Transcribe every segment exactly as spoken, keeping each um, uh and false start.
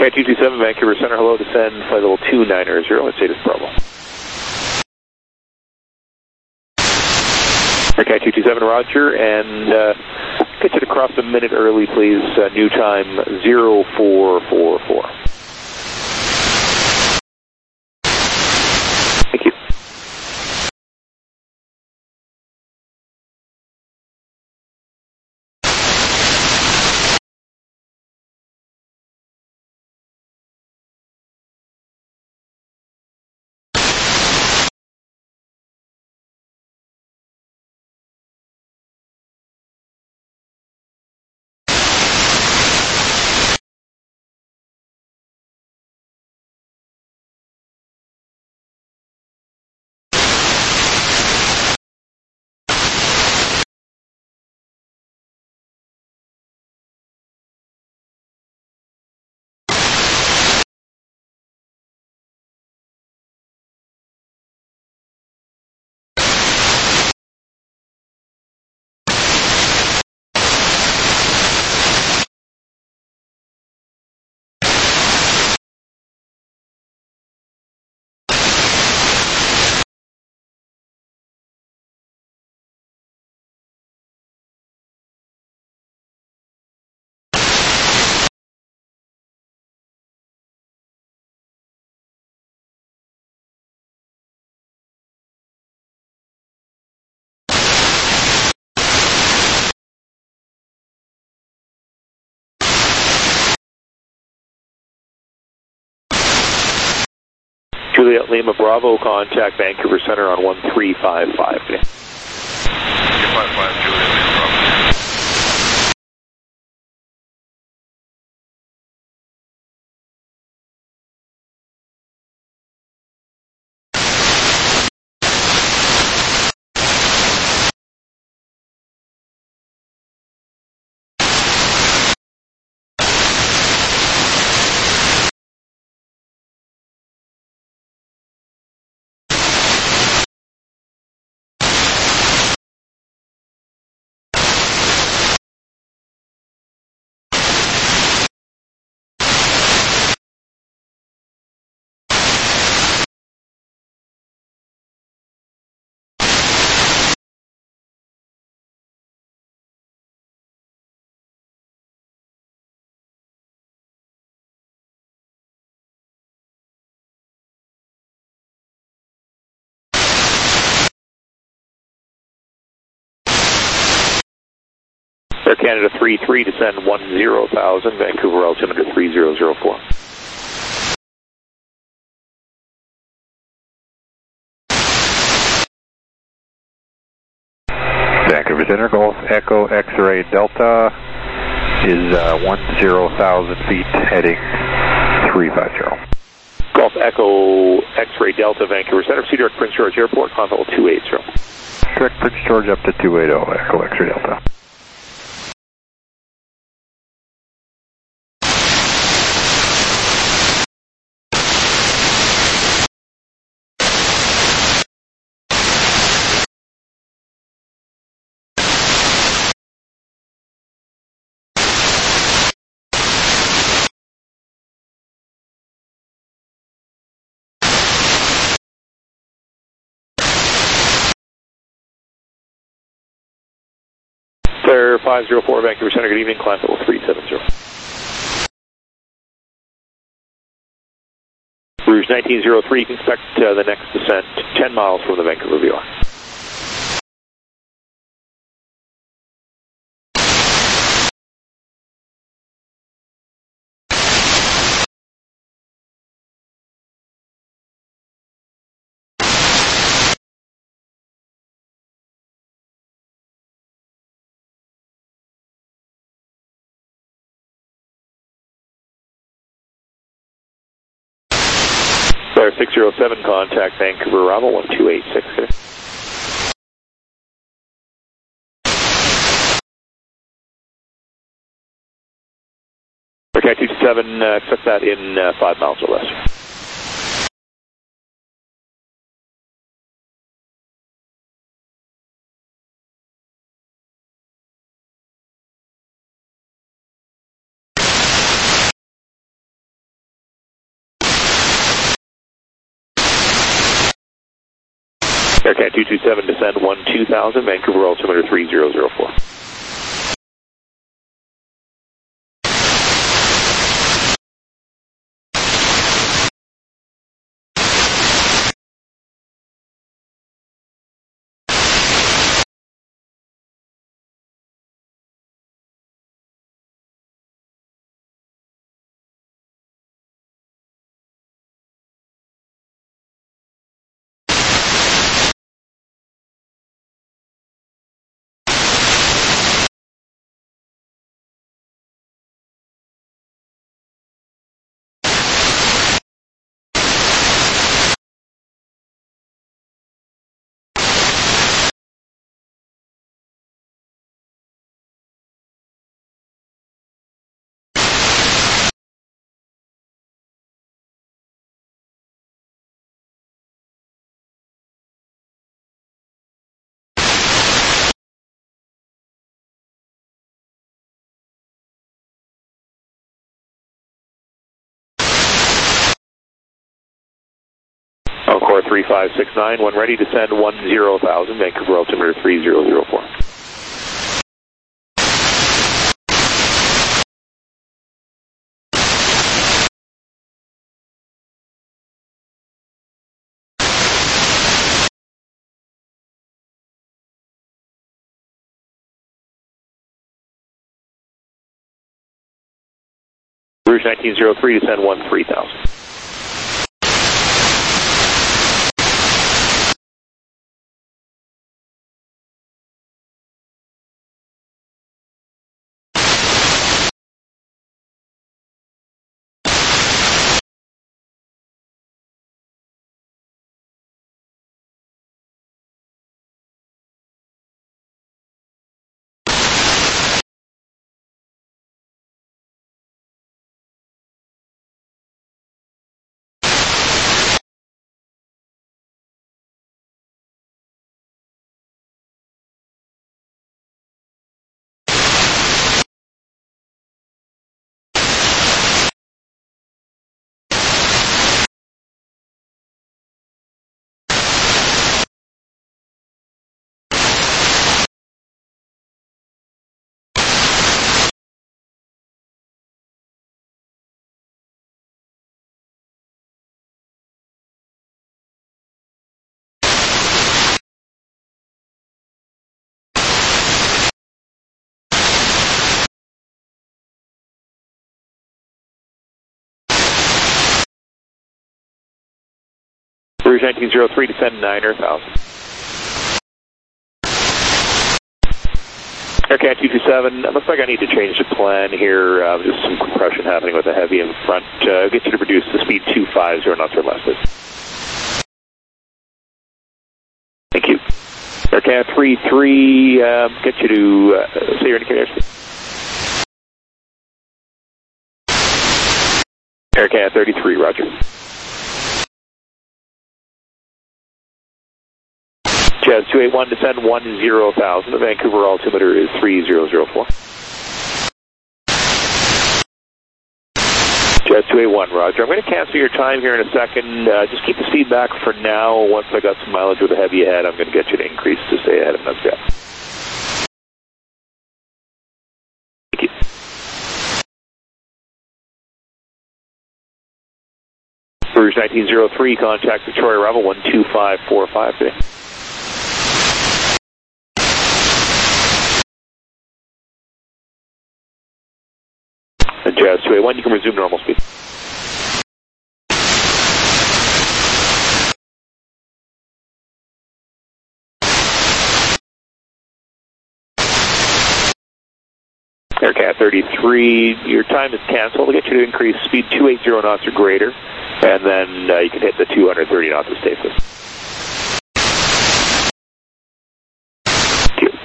Okay, two two seven, Vancouver Center, hello, descend flight level two nine zero, let's say this Bravo. Okay, two two seven, roger, and uh, get you to cross a minute early, please, uh, new time zero four four four. Thank you. Juliet Lima Bravo, contact Vancouver Center on one three five five. five five, Juliet Lima Bravo. Air Canada three three, descend one zero thousand, Vancouver altimeter three zero zero four. Vancouver Center, Golf Echo X-Ray Delta is uh, one zero thousand feet, heading three five zero. Golf Echo X-Ray Delta, Vancouver Center, Cedar Prince George Airport, contact level two eight zero. Direct Prince George up to two eighty, Echo X-Ray Delta. Flare five zero four, Vancouver Center, good evening, climb level three seven zero. Rouge nineteen zero three, you can expect uh, the next descent ten miles from the Vancouver V O R. Flare six zero seven, contact Vancouver Bravo one two eight six. Okay, two two seven, uh, expect that in uh, five miles or less. Aircat two two seven, descend one two thousand, Vancouver altimeter three zero zero four. Encore three five six nine, when ready, descend one zero thousand, Vancouver altimeter three zero zero four. Rouge nineteen zero three, descend one three thousand. Rouge nineteen zero three, descend nine thousand. Aircat two two seven, looks like I need to change the plan here. Uh, just some compression happening with the heavy in front. Uh, get you to reduce the speed two five zero knots or less, please. Thank you. Aircat three three, uh, get you to uh, say your indicator. Aircat thirty-three, roger. Jazz two eight one, descend one zero thousand. The Vancouver altimeter is three zero zero four. Jazz two eight one, roger. I'm going to cancel your time here in a second. Uh, just keep the speed back for now. Once I got some mileage with a heavy ahead, I'm going to get you to increase to stay ahead of NASDAQ. Thank you. Rouge nineteen zero three, contact Victoria Bravo one two five four five today. Jazz two eight one, you can resume normal speed. Aircat thirty-three, your time is canceled. We'll get you to increase speed two eighty knots or greater, and then uh, you can hit the two thirty knots of stay, please. Thank you.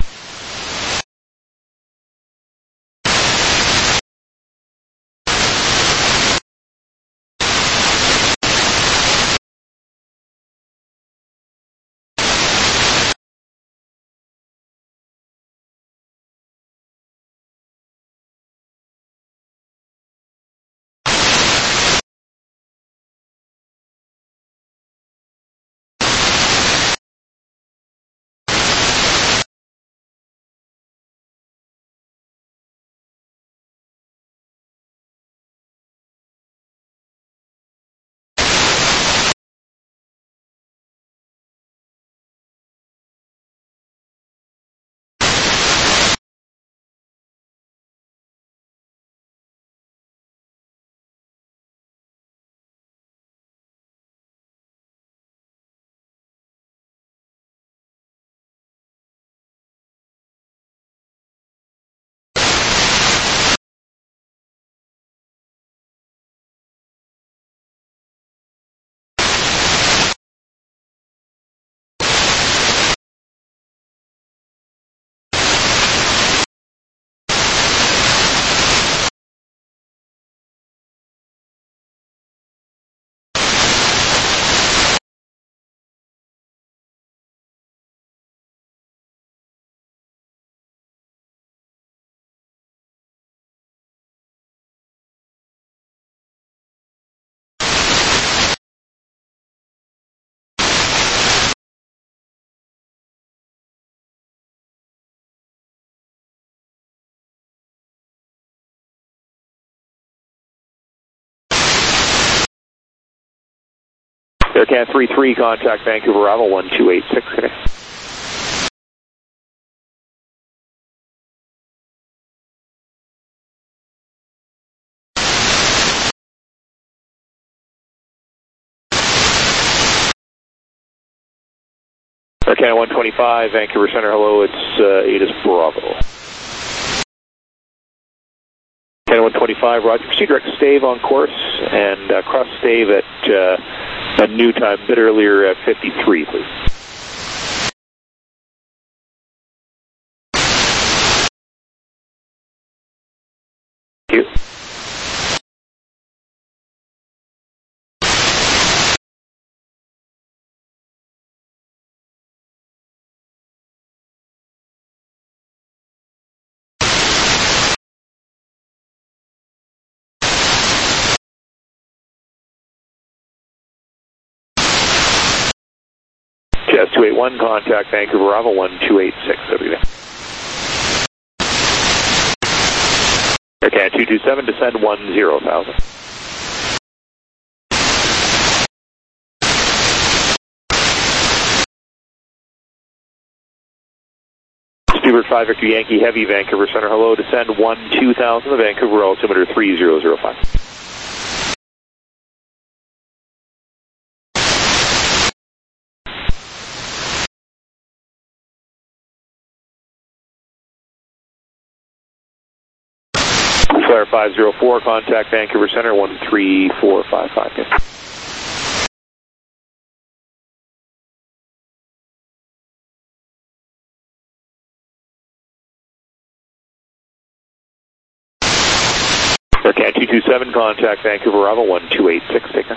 Aircat three three, contact Vancouver Bravo one two eight six. Okay. Aircat one twenty-five, Vancouver Center, hello, it's uh, ATIS Bravo. Aircat one twenty-five, roger, proceed direct stave on course, and uh, cross stave at uh, a new time, a bit earlier at fifty-three, please. Thank you. Jazz two eight one, contact Vancouver Bravo one two eight six, W. Aircat two two seven, descend one zero thousand. Stuart five Victor Yankee Heavy, Vancouver Center, hello, descend one two thousand, the Vancouver altimeter three zero zero five. Flare five zero four, contact Vancouver Center one three four five five. Okay. Aircat two two seven, contact Vancouver Bravo one two eight six, take care.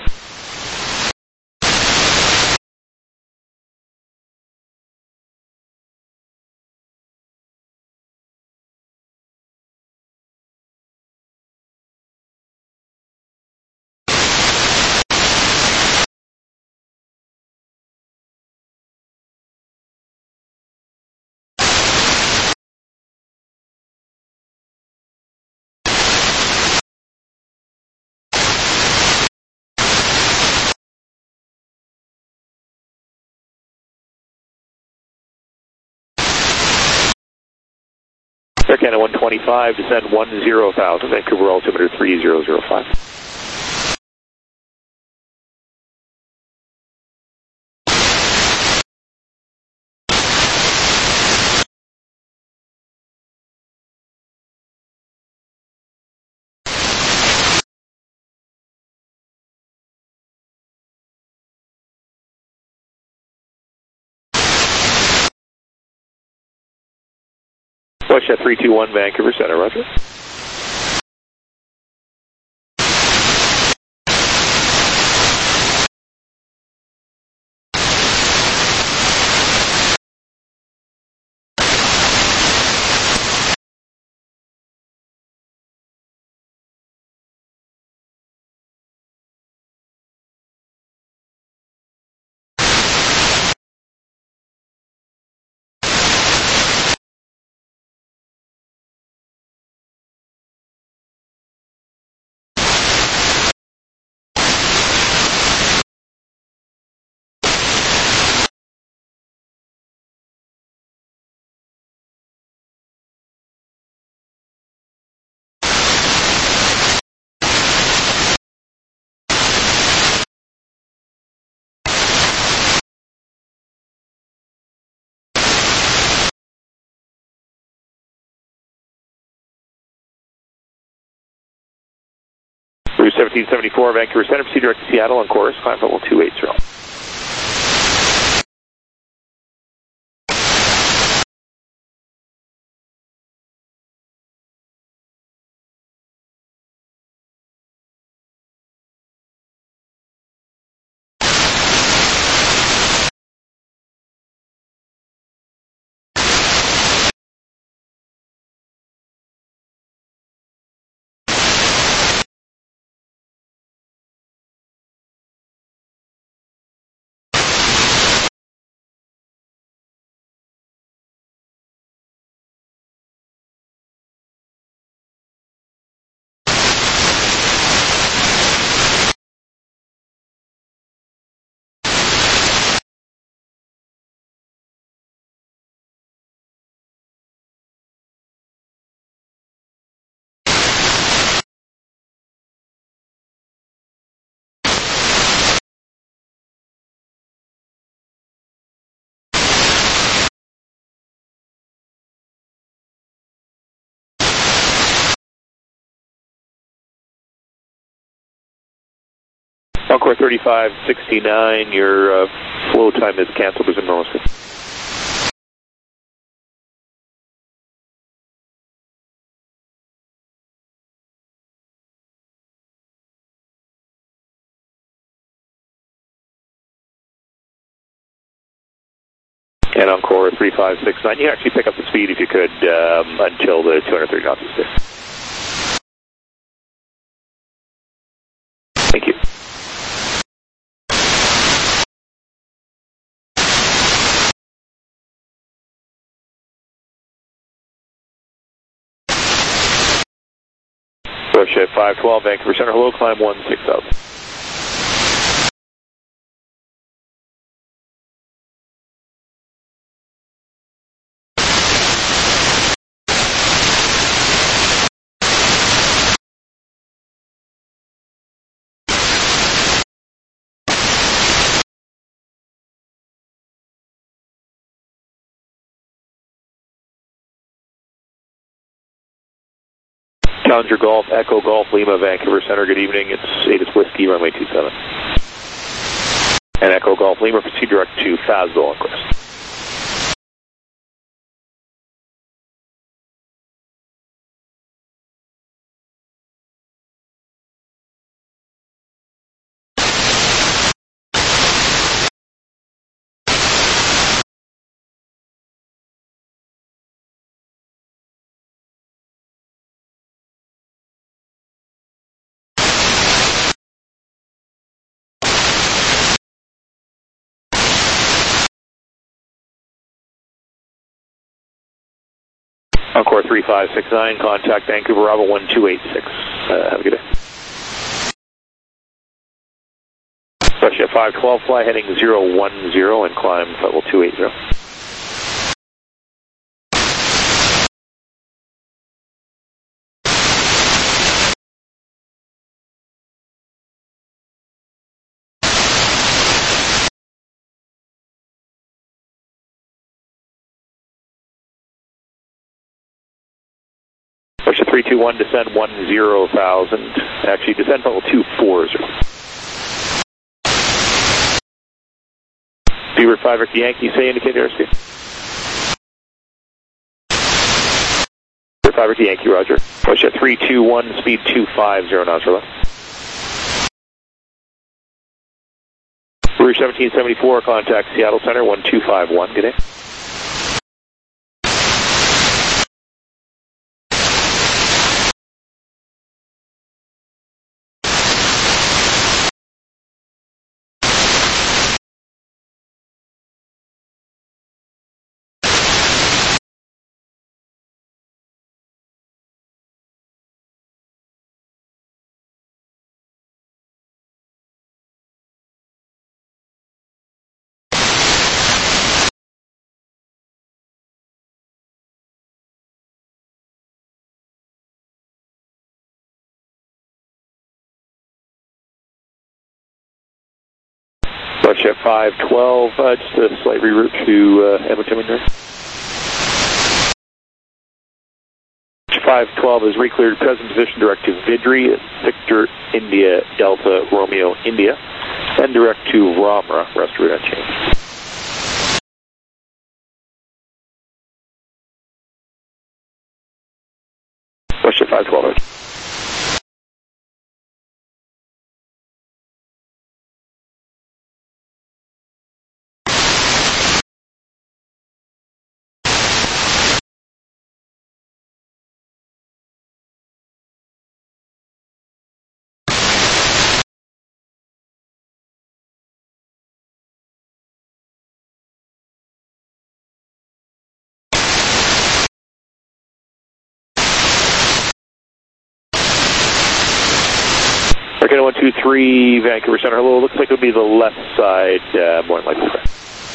Aircat one twenty-five, descend one zero thousand, Vancouver altimeter three zero zero five. Westjet three two one, Vancouver Center, roger. Route seventeen seventy-four, Vancouver Center, proceed direct to Seattle on course, climb level two eight zero. Encore thirty-five sixty-nine, your uh, flow time is canceled, resume normal speed. And Encore three five six nine, you can actually pick up the speed if you could um, until the two hundred thirty knots is there. Thank you. Russia five twelve, Vancouver Center, hello, climb one six thousand. Challenger Golf, Echo Golf, Lima, Vancouver Center, good evening. It's Atis Whiskey, runway two seven. And Echo Golf, Lima, proceed direct to Fazbeau on crest. Encore three five six nine, contact Vancouver Bravo one two eight six. Uh, have a good day. Russia five twelve, fly heading zero one zero and climb level two eight zero. Russia three two one, descend one zero thousand. Actually, descend level two four zero. Beaver five Ricky Yankee, say indicate airspeed. Beaver five Ricky Yankee, roger. Russia three two one, speed two five zero knots or less. Rouge seventeen seventy-four, contact Seattle Center one two five one, good day. Russia five twelve, uh, just a slight reroute to uh, Edmonton Winter. five twelve is recleared, present position direct to Vidri, Victor India Delta Romeo India, and direct to Ramra, rest route unchanged. Russia five twelve. Arcana one two three, Vancouver Center, hello, looks like it would be the left side, uh, more than likely correct.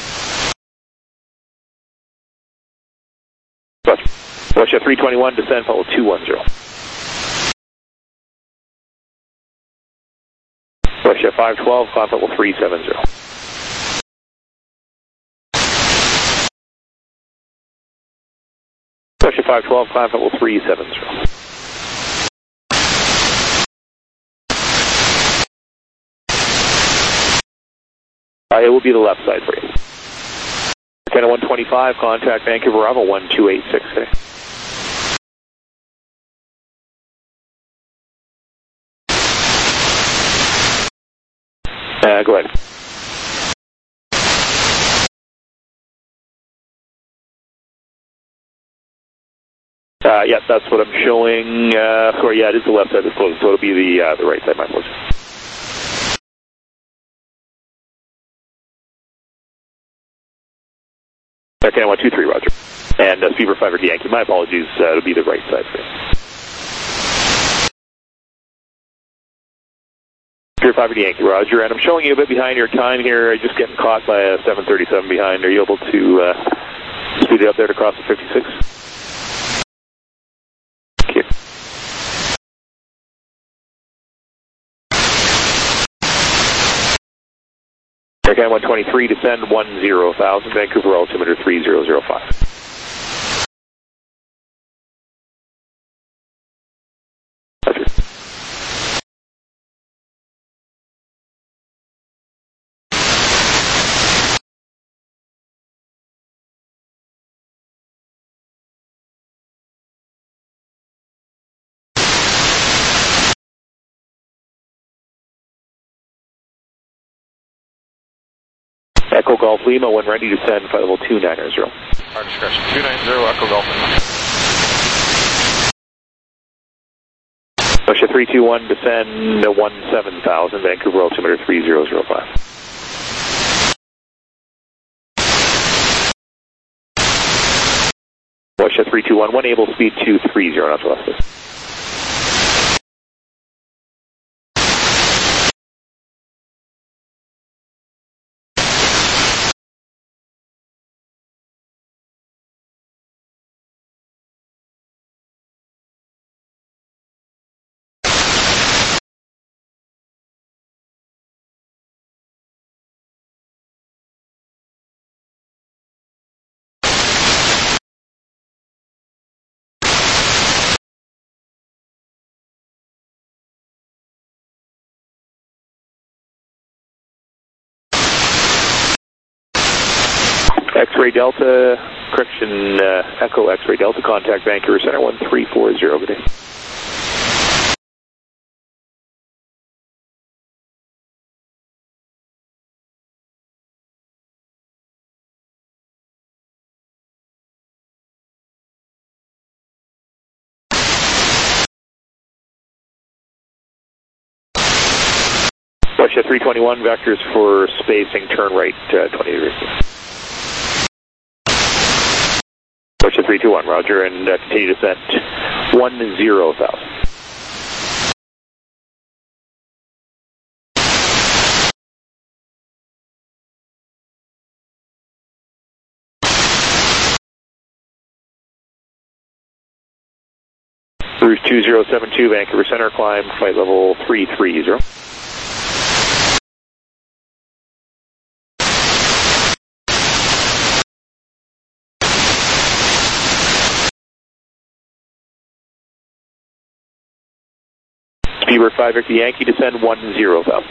Russia, Russia three twenty-one, descend, follow two one zero. Russia five twelve, climb level three seven zero. Russia five twelve, climb level three seven zero. Uh, it will be the left side for you. Canada one twenty-five, contact Vancouver Bravo one two eight six. Okay. Uh, go ahead. Uh, yeah, that's what I'm showing. Uh, sorry, yeah, it is the left side that's closed, so it'll be the uh, the right side, my apologies. Okay, one two three, roger. And uh, Speedbird five Victor Yankee, my apologies, uh, it'll be the right side for you. Speedbird five Victor Yankee, roger. And I'm showing you a bit behind your time here, just getting caught by a seven thirty-seven behind. Are you able to uh, speed it up there to cross the fifty-six? Thank you. Air one twenty-three, descend one zero thousand, Vancouver altimeter three zero zero five. Roger. Echo Golf Lima, when ready to send, flight level two nine zero. Our discretion, two nine zero, Echo Golf Lima. Russia three two one, descend one seven thousand, Vancouver altimeter three zero zero five. Russia three two one, one able speed two three zero, not to left. X-ray Delta, correction, uh, Echo X-ray Delta, contact Vancouver Center one three four zero, good day. Russia three twenty-one, vectors for spacing, turn right uh, twenty degrees. Russia three two one, roger, and uh, continue descent one zero thousand. Cruise two zero seven two, Vancouver Center, climb flight level three three zero. Speedbird five Victor Yankee, descend one zero thousand.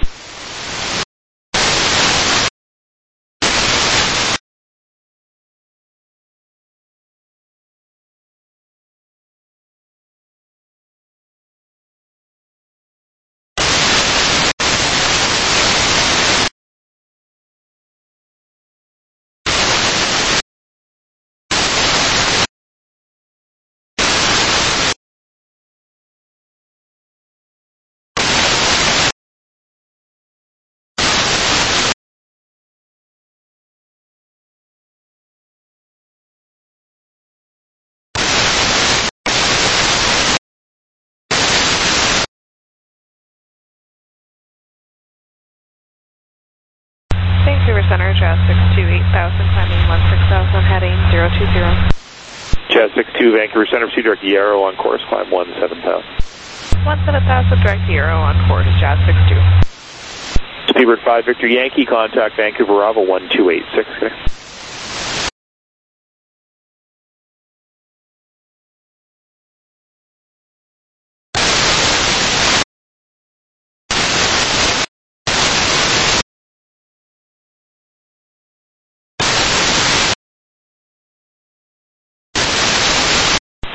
Vancouver Center, Jazz six two eight thousand, climbing one six thousand, heading zero two zero. Jazz six two, Vancouver Center, proceed direct Yarrow on course, climb one seven thousand. one seven thousand, direct Yarrow on course, Jazz six two. Speedbird five Victor Yankee, contact Vancouver Bravo one two eight six. Okay.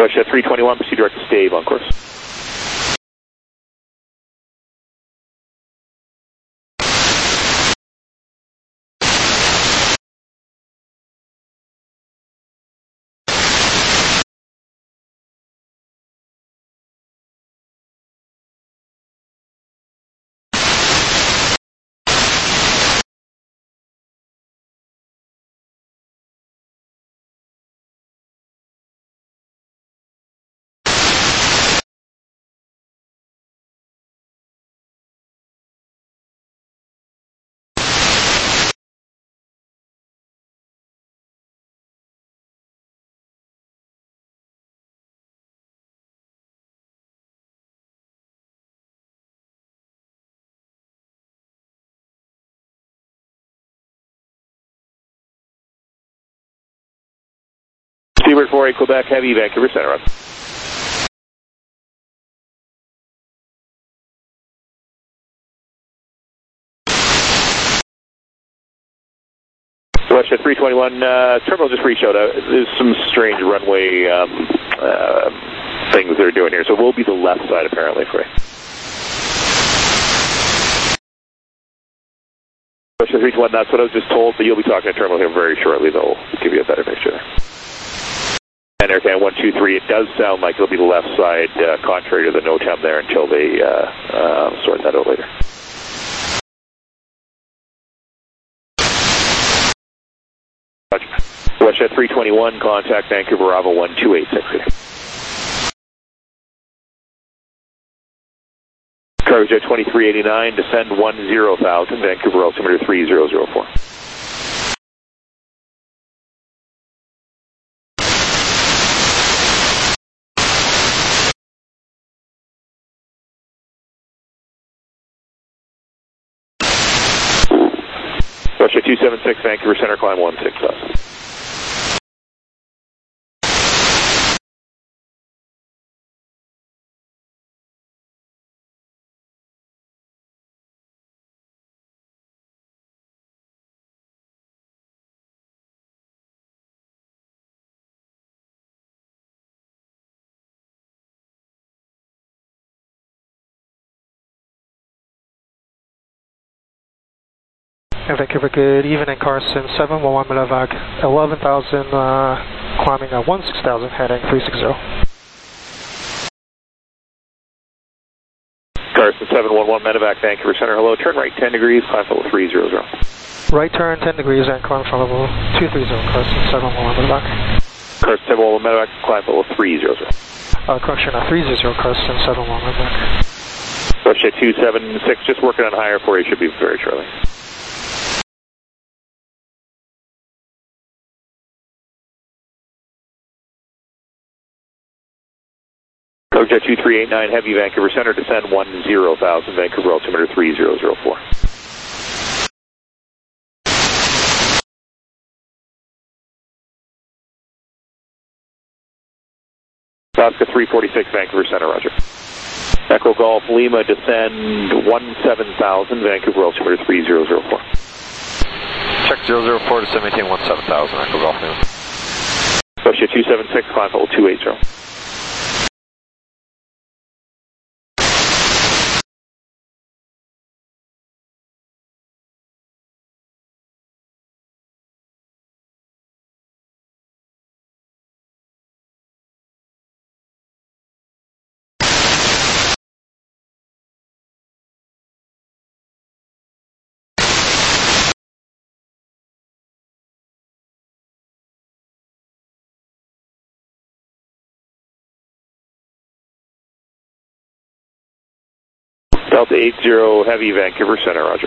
Russia three twenty-one, proceed direct to Stave on course. Seabird four eight, Quebec, heavy, Vancouver Center, Roger. Russia three twenty-one, uh, terminal just reached out. Uh, there's some strange runway um, uh, things they're doing here, so we'll be the left side apparently for you. Russia three twenty-one, that's what I was just told, but you'll be talking to terminal here very shortly. They'll give you a better picture there. And Aircan one two three, it does sound like it'll be the left side, uh, contrary to the NOTAM there until they uh, uh, sort that out later. Russia three twenty-one, contact Vancouver Bravo one two eight six. Cargojet twenty-three eighty-nine, descend one zero thousand, Vancouver altimeter three zero zero four. Russia two seven six, Vancouver Center, climb one six thousand. Vancouver, good evening, Carson, seven one one Millivac, eleven thousand, uh, climbing at one six thousand, heading three six zero. Carson, seven one one Medevac, Vancouver Center, hello, turn right ten degrees, climb level three zero zero. Right turn ten degrees and climb from level two three zero, Carson, seven one one Medevac. Carson, seven one one Medevac, climb level three zero zero. Uh, correction, uh, three zero zero, Carson, seven one one Medevac. Russia two seven six, just working on higher for you, should be very shortly. Cargojet two three eight nine, heavy, Vancouver Center, descend one zero thousand, Vancouver altimeter three zero zero four. Alaska three forty-six, Vancouver Center, roger. Echo Golf Lima, descend one seven thousand, Vancouver altimeter three zero zero four. Check zero zero four, descend maintain one seven thousand, Echo Golf Lima. Russia two seven six, climb level two eight zero. Delta eight zero, heavy, Vancouver Center, roger.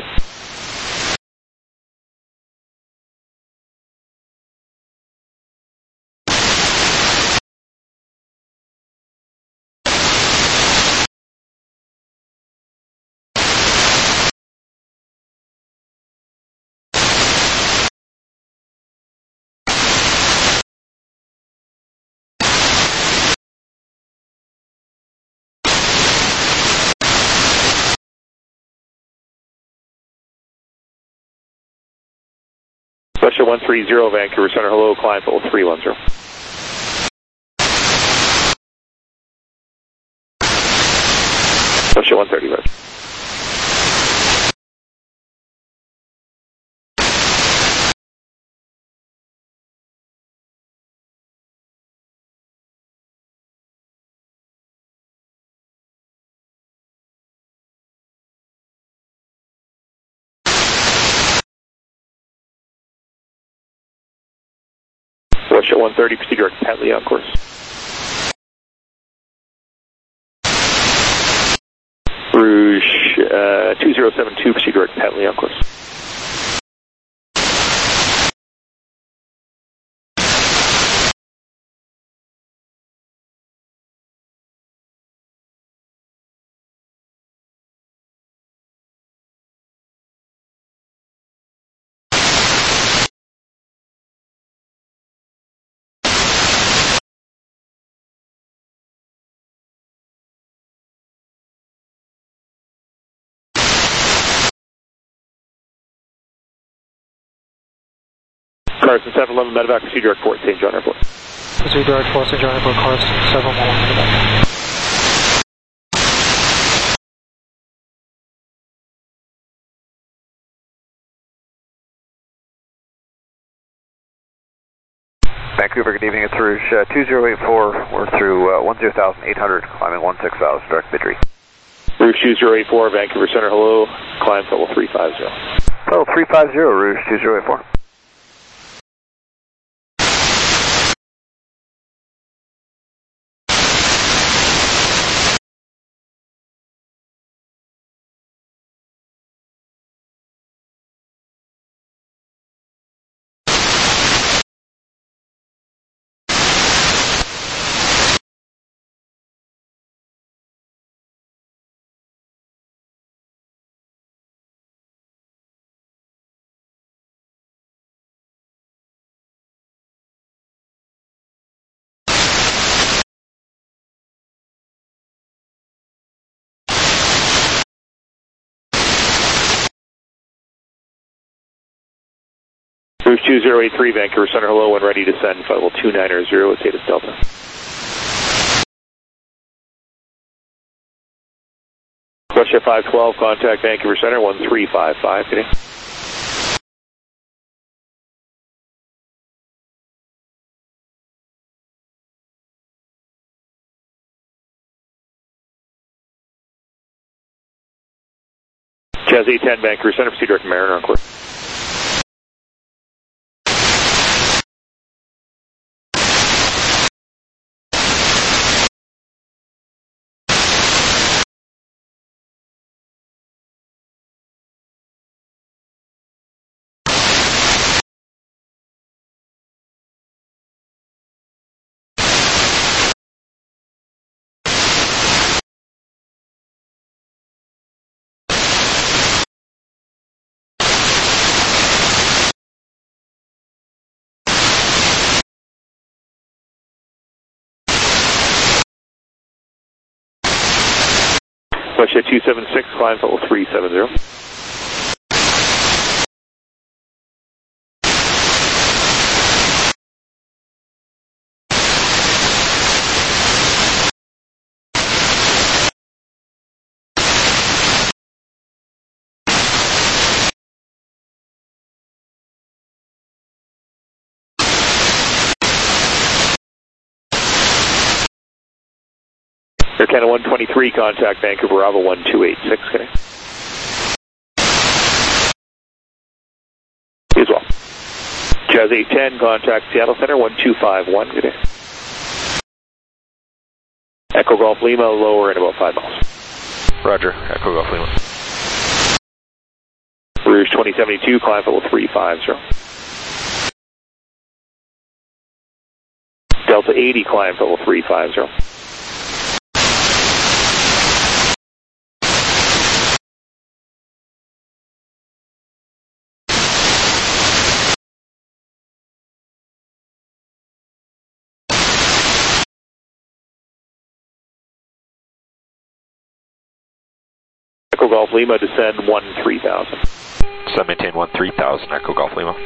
Russia one three zero, Vancouver Center, hello, climb level three one zero. Push at one thirty, proceed direct Petley on course. Rouge uh, two zero seven two, proceed direct Petley on course. Carson seven eleven medevac, proceed direct Fort Saint John Airport. Proceed direct Fort Saint John Airport, Carson seven one one medevac. Vancouver, good evening. It's Rouge uh, two zero eight four. We're through uh, one zero eight hundred, climbing one six thousand, direct Bidri. Rouge two zero eight four, Vancouver Center, hello. Climb level three five zero. Level three five zero, Rouge two zero eight four. Rouge two zero eight three, Vancouver Center, hello, when ready to send, flight level two nine zero, it's Atis Delta. Russia five twelve, contact Vancouver Center, one three five five, good day. Jazz eight ten, Vancouver Center, proceed direct Mariner on course. Russia two seven six, climb level three seven zero. Air Canada one twenty-three, contact Vancouver Bravo one two eight six, good day. As well. Jazz eight ten, contact Seattle Center one two five one, good day. Echo Golf Lima, lower in about five miles. Roger, Echo Golf Lima. Rouge twenty seventy-two, climb level three five zero. Delta eighty, climb level three five zero. Echo Golf Lima, descend one three thousand. So maintain one three thousand, Echo Golf Lima.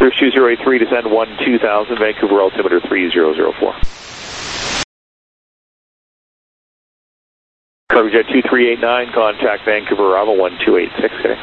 Bruce two zero eight three, descend one two thousand, Vancouver altimeter three zero zero four. Cargojet two three eight nine, contact Vancouver Bravo one two eight six, okay.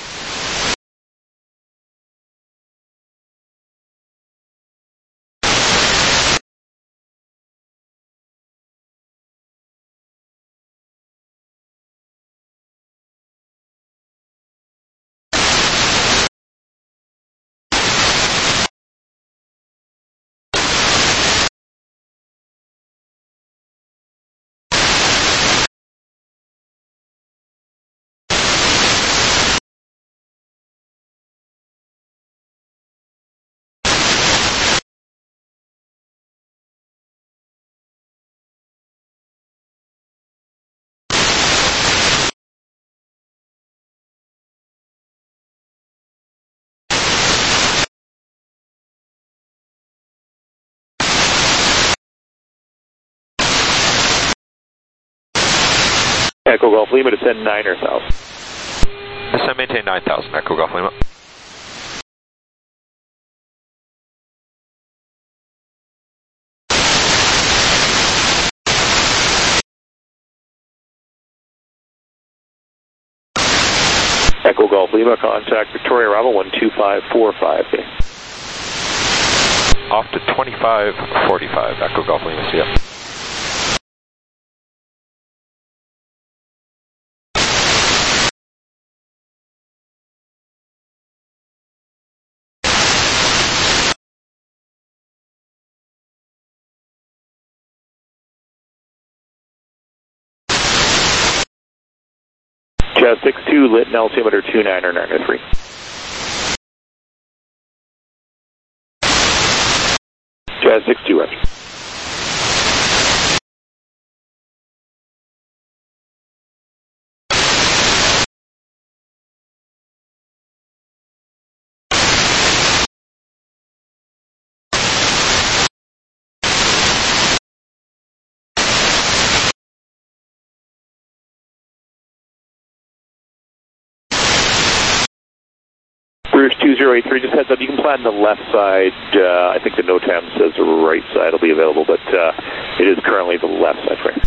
Echo Golf Lima, descend nine or thousand. Descend maintain nine thousand, Echo Golf Lima. Echo Golf Lima, contact Victoria Bravo one two five four five, okay. Off to twenty-five forty-five, Echo Golf Lima, see ya. Jazz six two, lit and altimeter two nine or nine three. Jazz six two, roger. Bruce two zero eight three, just heads up, you can plan the left side. Uh, I think the NOTAM says the right side will be available, but uh, it is currently the left side for you.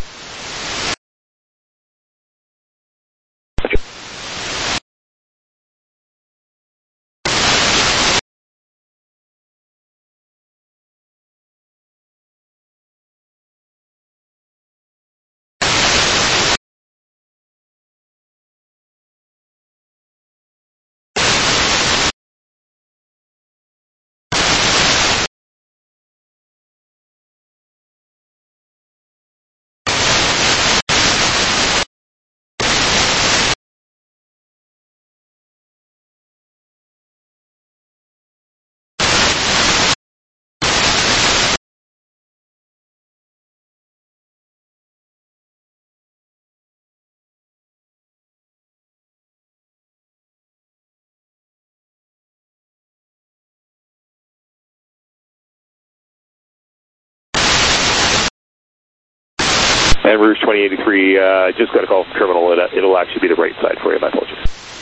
And Rouge twenty eighty-three, uh, just got a call from terminal. It, it'll actually be the right side for you, my apologies.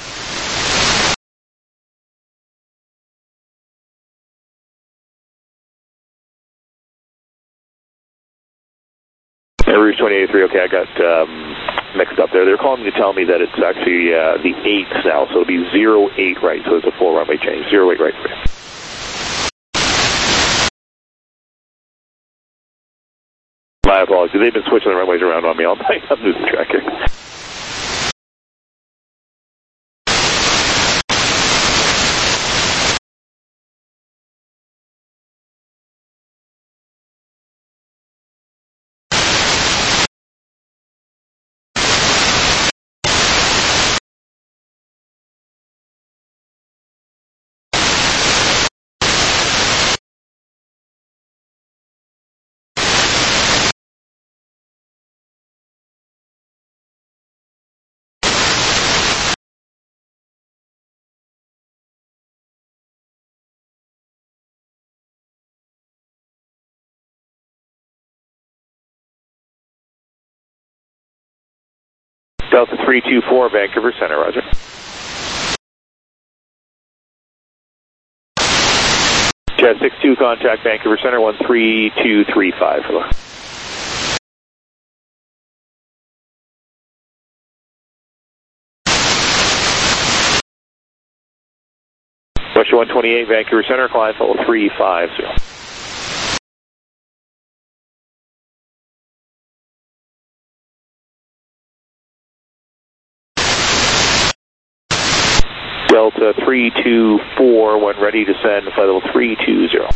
And Rouge twenty eighty-three, okay, I got um, mixed up there. They're calling me to tell me that it's actually uh, the eighth now, so it'll be zero eight right, so it's a full runway change. zero eight right for you. My apologies. They've been switching the runways around on me all night. I'm losing track here. Delta three two four, Vancouver Center, roger. Jet six two, contact Vancouver Center, one three two three five. Russia one twenty-eight, Vancouver Center, climb level three five zero. Delta three two four, when ready to send, flight level three two zero.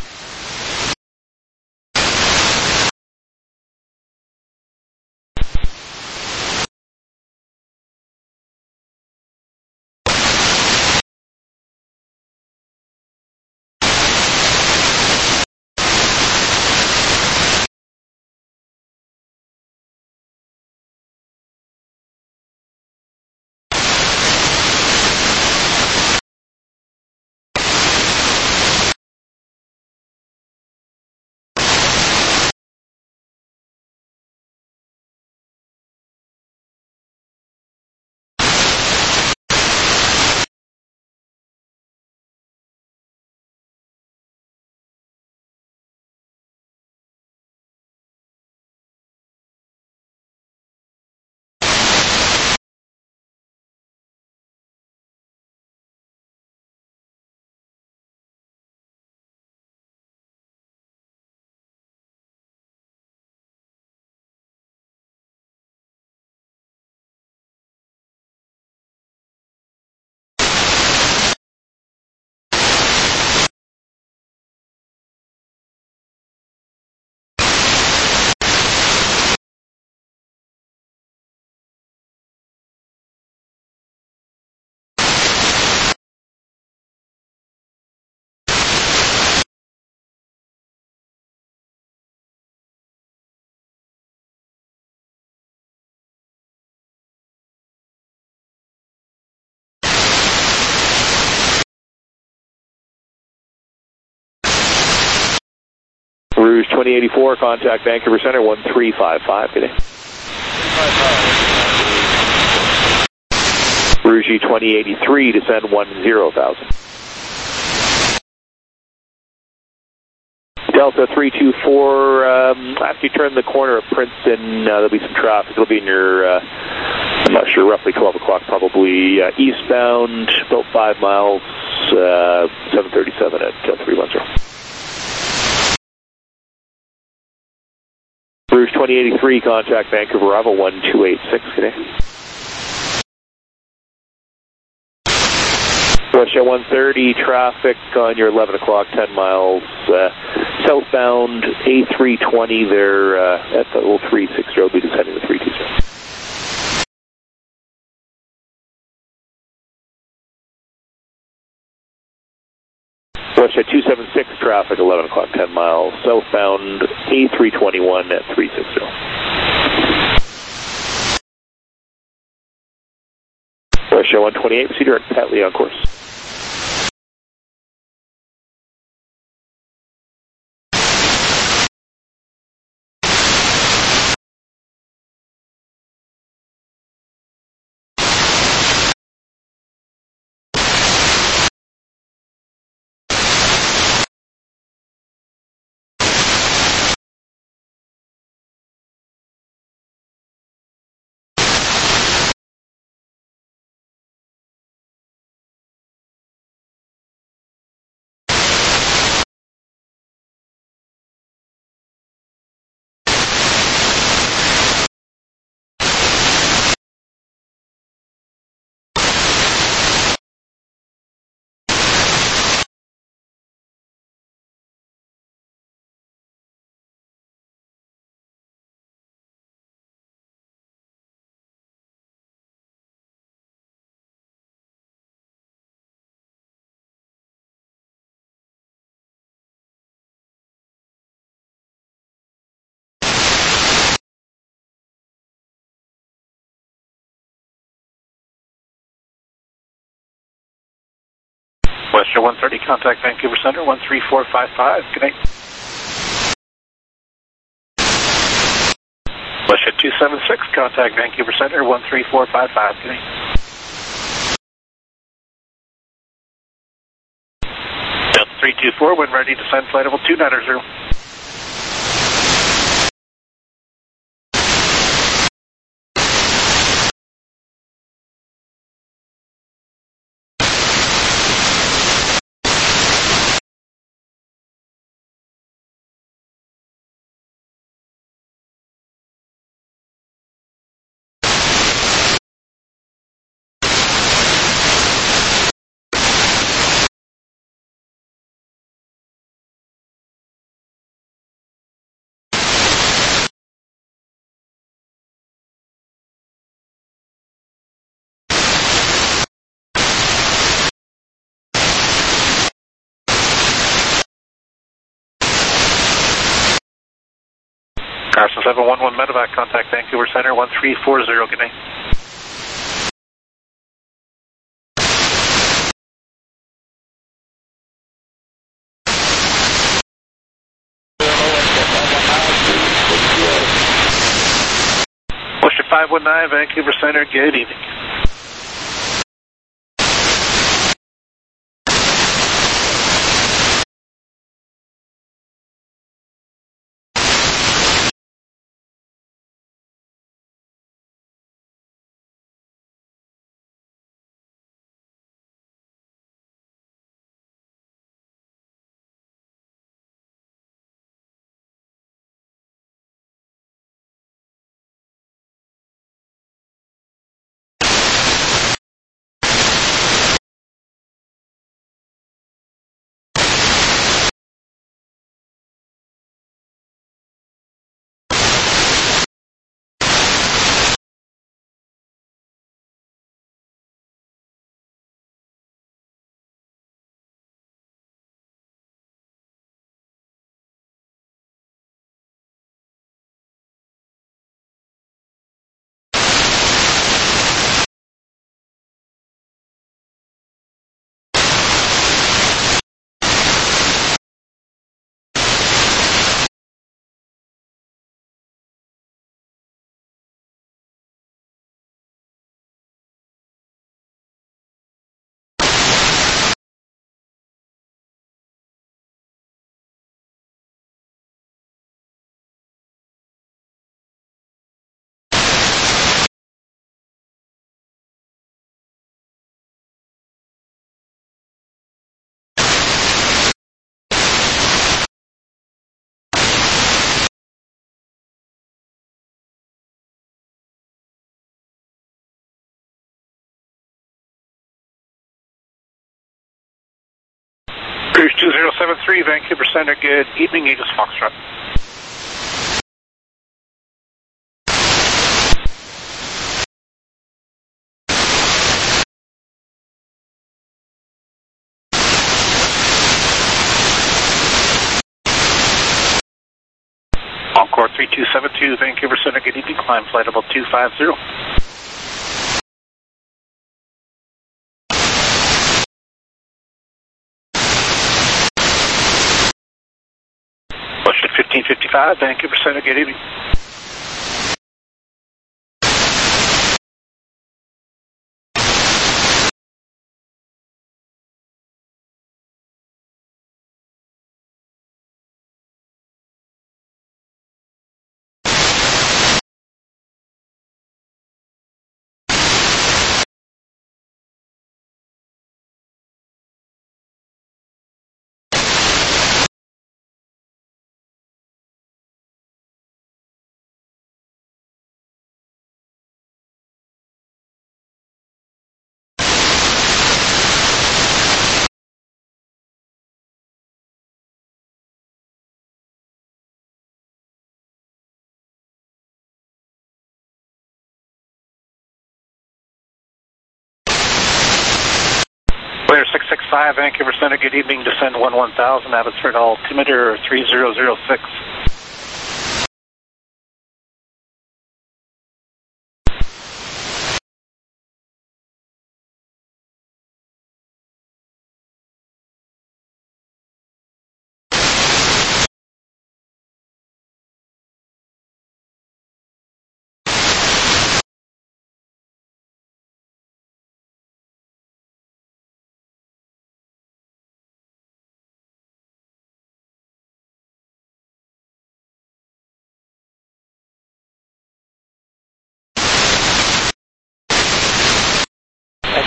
Rouge twenty eighty-four, contact Vancouver Center, one three five five, good day. Rouge twenty eighty-three, descend one zero thousand. Delta three two four, um, after you turn the corner of Princeton, uh, there'll be some traffic. It'll be in your, uh, I'm not sure, roughly twelve o'clock, probably uh, eastbound, about five miles, uh, seven thirty-seven at uh, three one zero. Rouge twenty eighty-three, contact Vancouver Bravo, one two eight six, good day. Russia one thirty, traffic on your eleven o'clock, ten miles, uh, southbound A three twenty, they're uh, at the little three six zero, be descending to three two zero. Russia two seventy-six, traffic, eleven o'clock, ten miles, southbound A three twenty-one at three six zero. Russia one twenty-eight, proceed direct Petley on course. Western one thirty, contact Vancouver Center, one three four five five, good night. Western two seventy-six, contact Vancouver Center, one three four five five, good night. Delta three two four, when ready, descend flight level two nine zero. Carson seven one one medevac, contact Vancouver Center one three four zero, good night. Ocean five one nine, Vancouver Center, good evening. Cruise two zero seven three, Vancouver Center, good evening, Aegis Foxtrot. Encore three two seven two, Vancouver Center, good evening, climb flight level two five zero. Ocean fifteen fifty-five, Vancouver Center, good evening. Clear six six five, Vancouver Center, good evening, descend one one thousand, Abbotsford altimeter three zero zero six.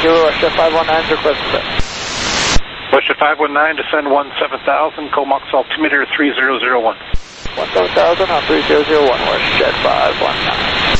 Kilo Russia five one nine, request set. Russia five one nine, descend one seven thousand, Comox altimeter three zero zero one. one seven thousand on three zero zero one, Russia five one nine.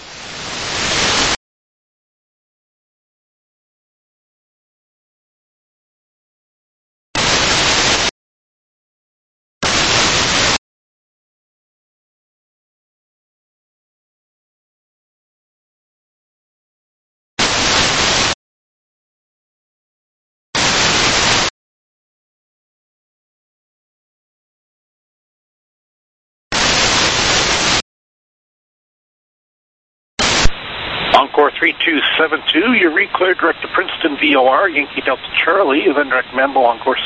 Encore three two seven two, you're re-cleared direct to Princeton V O R, Yankee Delta Charlie, then direct Mambo on course.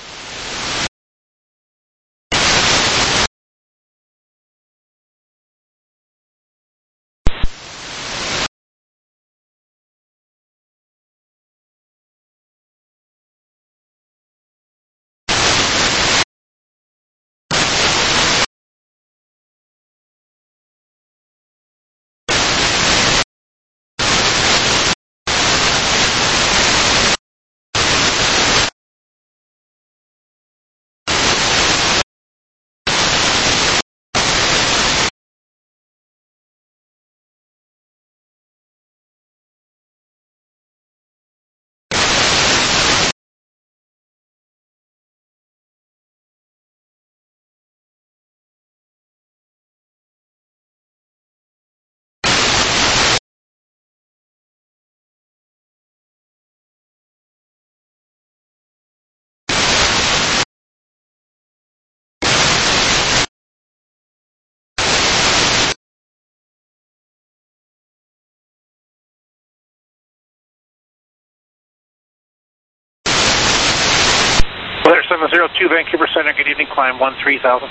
Weather seven zero two, Vancouver Center, good evening, climb one three thousand.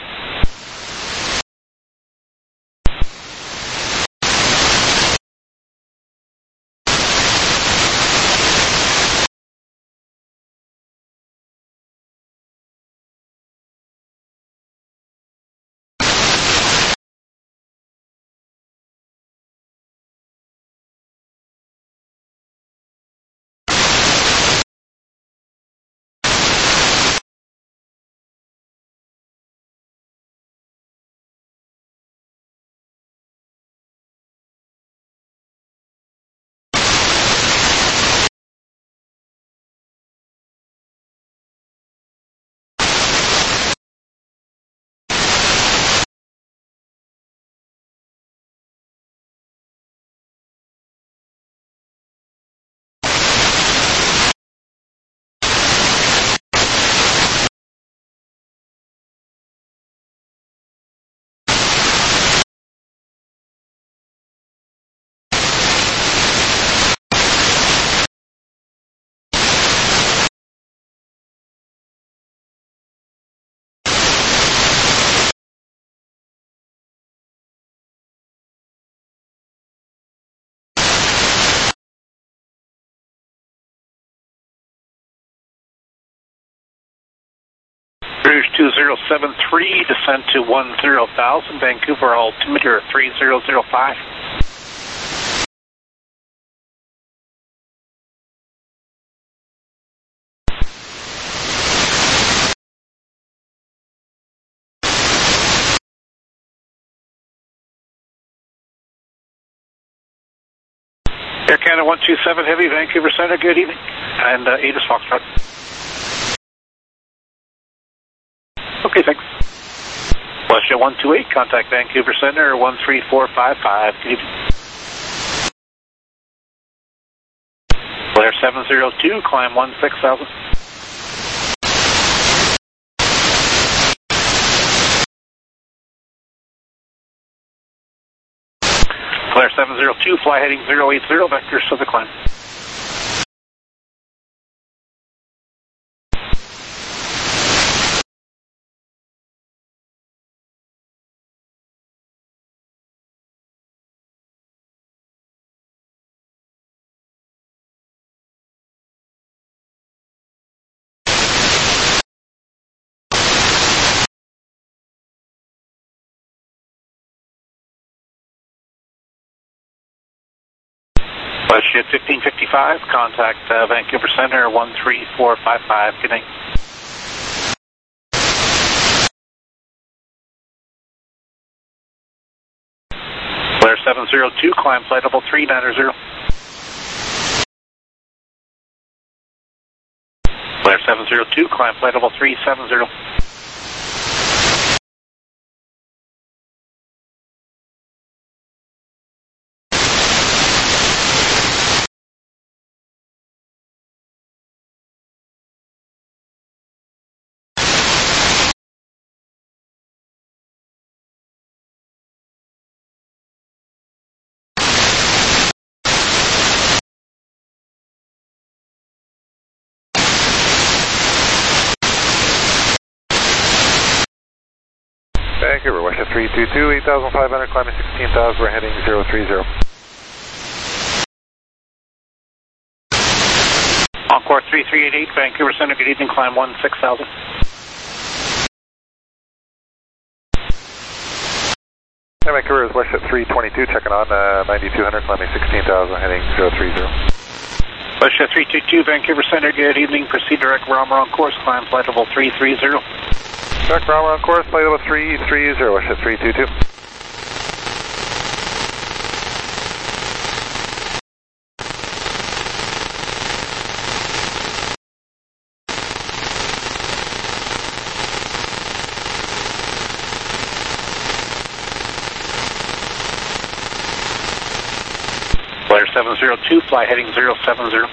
Rouge two zero seven three, descend to one zero thousand, Vancouver altimeter three zero zero five. Air Canada one two seven Heavy, Vancouver Center, good evening, and uh, Aegis Foxtrot. Okay, thanks. Russia one two eight, contact Vancouver Center, one three four five five, good evening. Blair seven zero two, climb one six thousand. Blair seven zero two, fly heading zero eight zero, vectors for the climb. WestJet fifteen fifty-five, contact uh, Vancouver Center one three four five five. Good night. Blair seven zero two, climb flight level three nine zero. Blair seven zero two, climb flight level three seven zero. Vancouver, WestJet three two two, eight thousand five hundred, climbing sixteen thousand, we're heading zero three zero. Encore three three eight eight, Vancouver Center, good evening, climb one six thousand. Hey, Vancouver, is WestJet three twenty-two, checking on uh, ninety-two hundred, climbing sixteen thousand, heading zero three zero. WestJet three two two, Vancouver Center, good evening, proceed direct Brahma on course, climb flight level three three zero. Direct Brahma on course, flight level three three zero, WestJet three two two. Blair seven zero two, fly heading zero seven zero.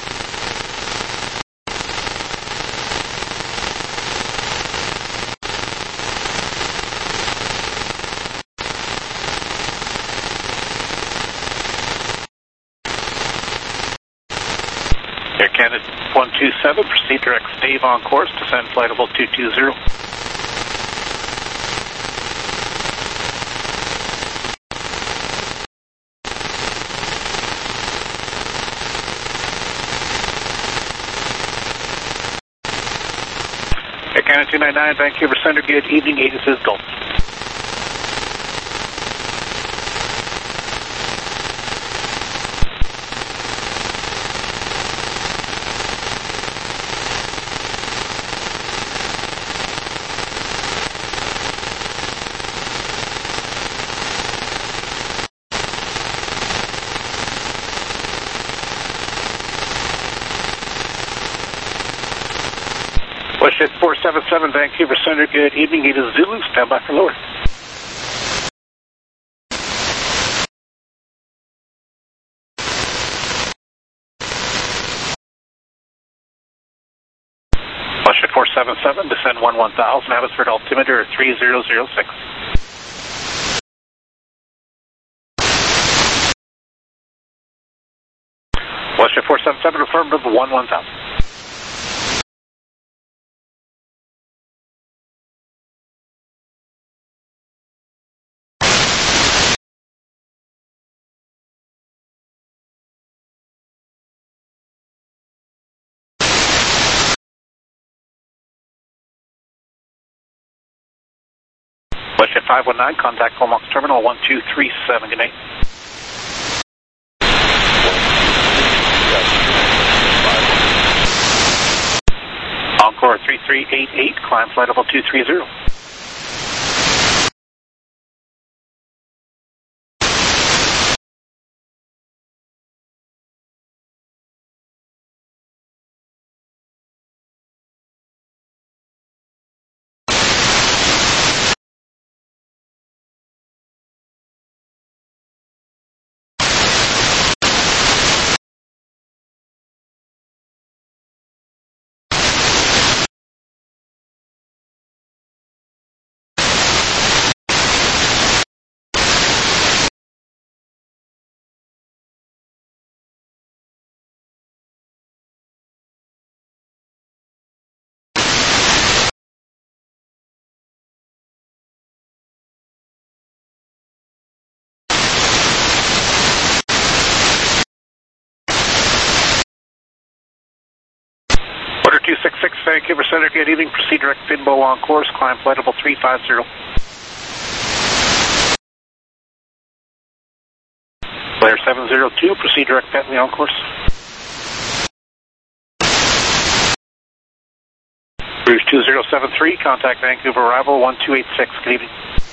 Air Canada one two seven, proceed direct stave on course, descend flight level two two zero. Air Canada two nine nine, Vancouver Center, good evening, Aegis is Gulf. WestJet four seven seven, Vancouver Center, good evening, it is Zulu, stand by for lower. WestJet four seven seven, descend one one thousand, atmosphere altimeter three zero zero six. WestJet four seven seven, affirmative one one thousand. WestJet five one nine, contact Comox Terminal one two three seven, good night. Encore three three eight eight, climb flight level two three zero. Order two six six, Vancouver Center, good evening, proceed direct Finbo on course, climb flight level three five zero. Blair seven zero two, proceed direct Bentley on course. Rouge two zero seven three, contact Vancouver arrival one two eight six, good evening.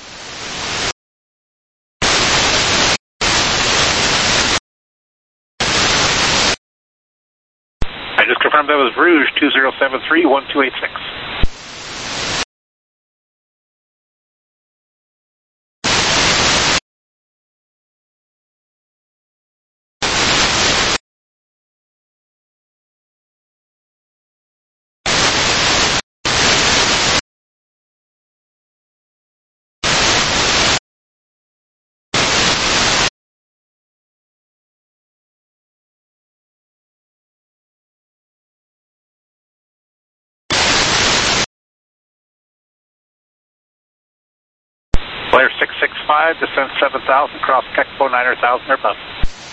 I just confirmed that was Rouge two zero seven three, one two eight six. Blair six six five, descent seven thousand, cross Expo nine thousand or above.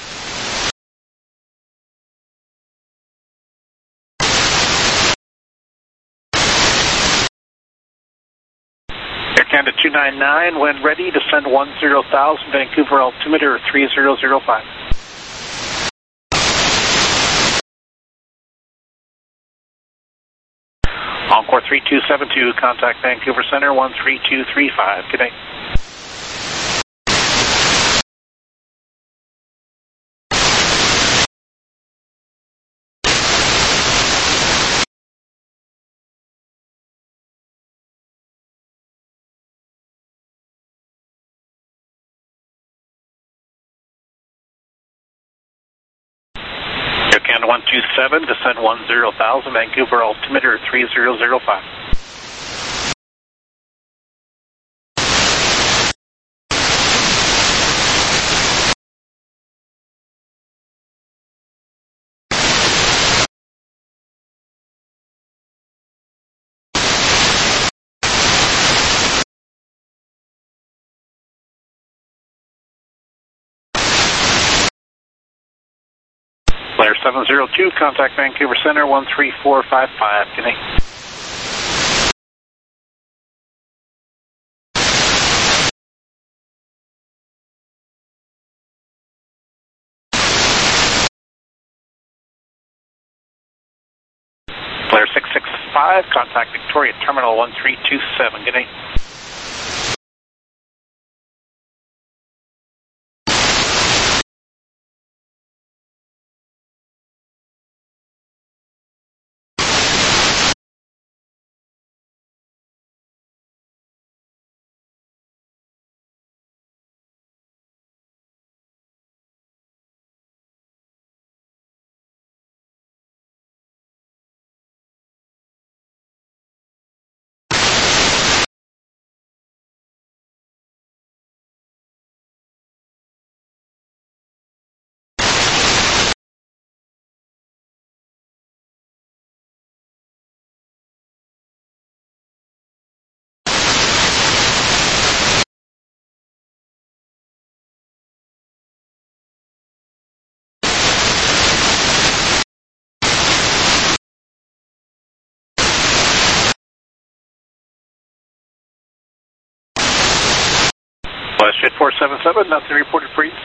Air Canada two nine nine, when ready, descend one zero thousand, Vancouver altimeter three zero zero five. Encore three two seven two, contact Vancouver Center one three two three five, good night. Air Canada one two seven, descend one zero thousand, Vancouver altimeter three zero zero five. Blair seven zero two, contact Vancouver Center one three four five five, good night. Blair six six five, contact Victoria Terminal one three two seven, good night. Westjet four seven seven, nothing reported for you.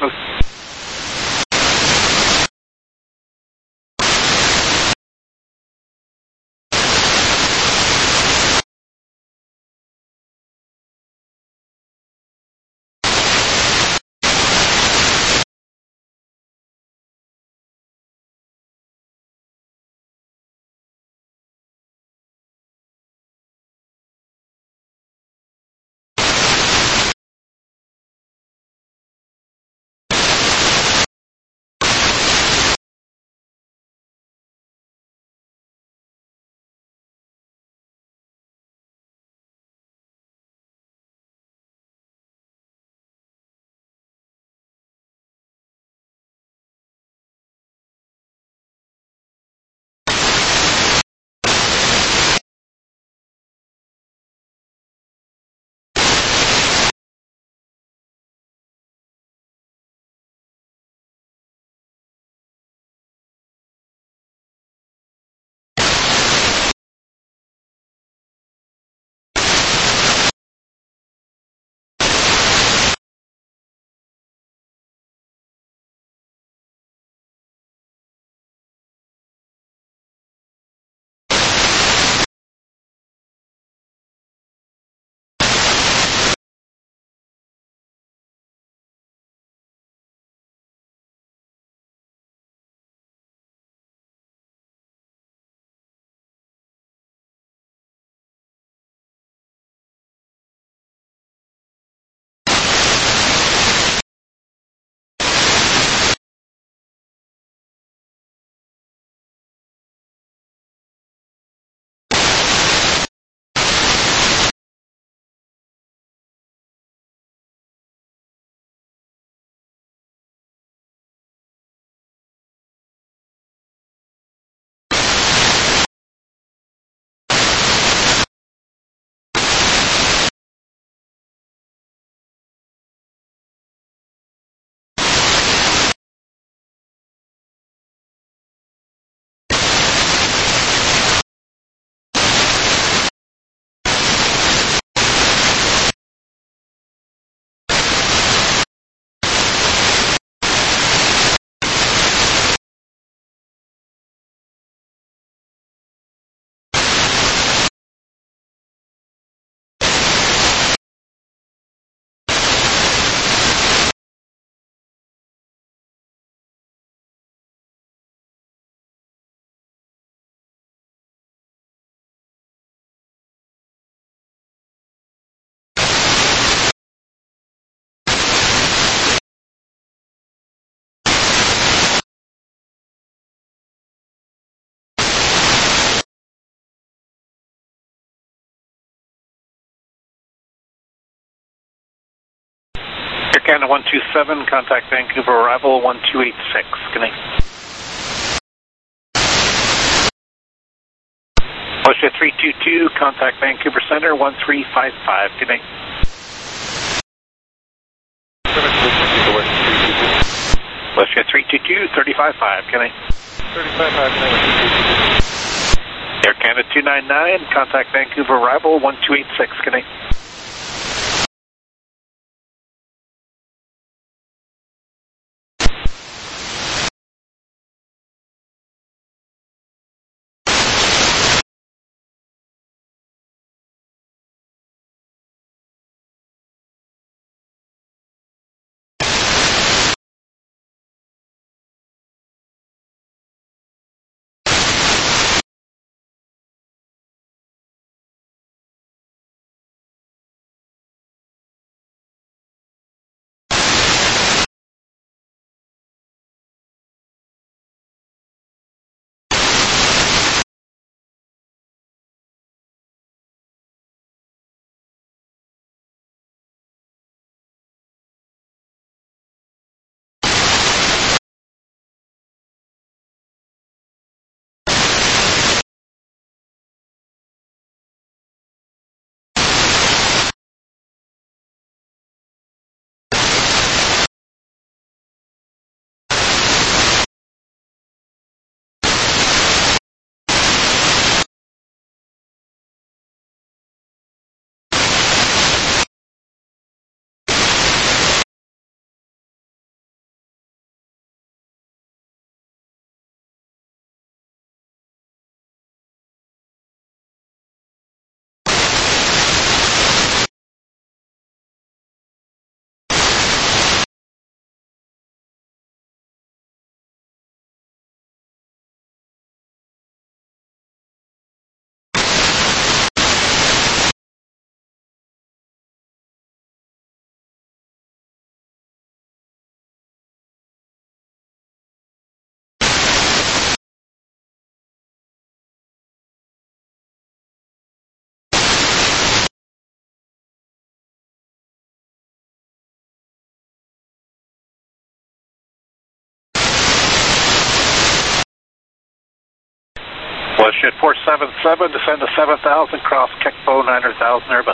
Canada one two seven, contact Vancouver arrival one two eight six. Good night. Bullshit three two two, contact Vancouver Center one three five five. Good night. Bullshit three two two, thirty-five five. Good night. thirty-five five, good night. Air Canada two nine nine, contact Vancouver arrival one two eight six. Good night. Bullshit four seven seven, descend to seven thousand, cross Kekpo nine hundred thousand Airba.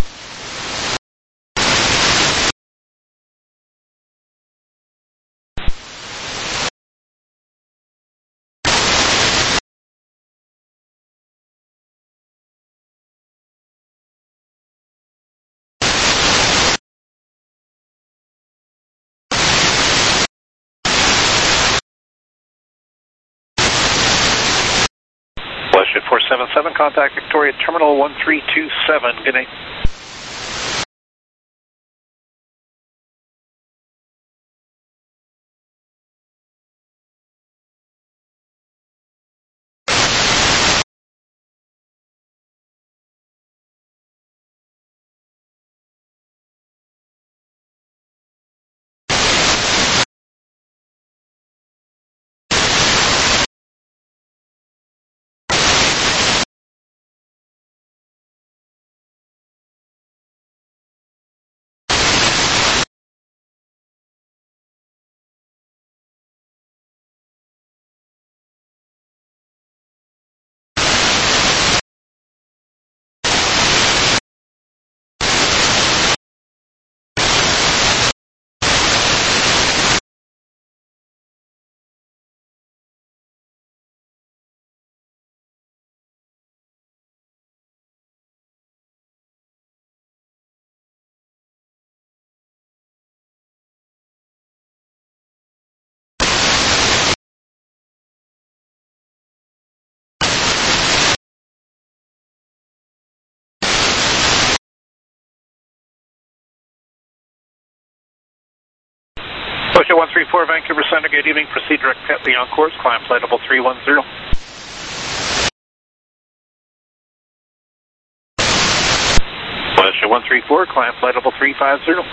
Bullshit four seven seven, contact Victoria Terminal one three two seven. Good night. Bullshit one three four, Vancouver Center, good evening. Proceed direct Tetley on course, climb flight level three one zero. Bullshit one three four, climb flight level three five zero.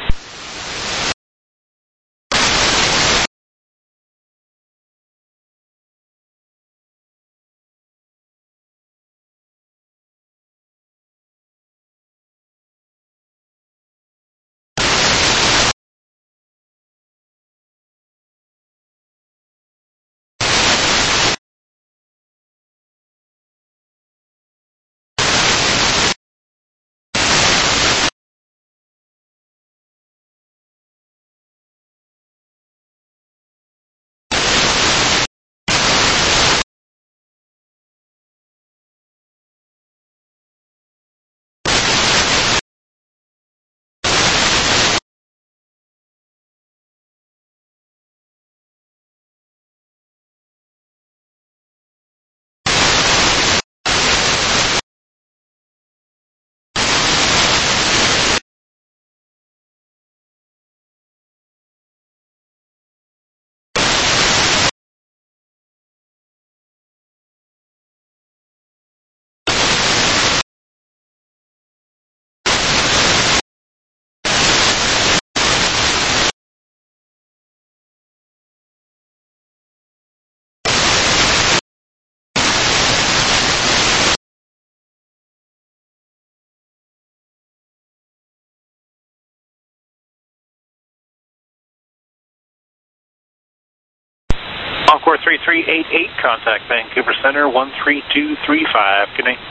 Encore three three eight eight, contact Vancouver Center one three two three five. Good night.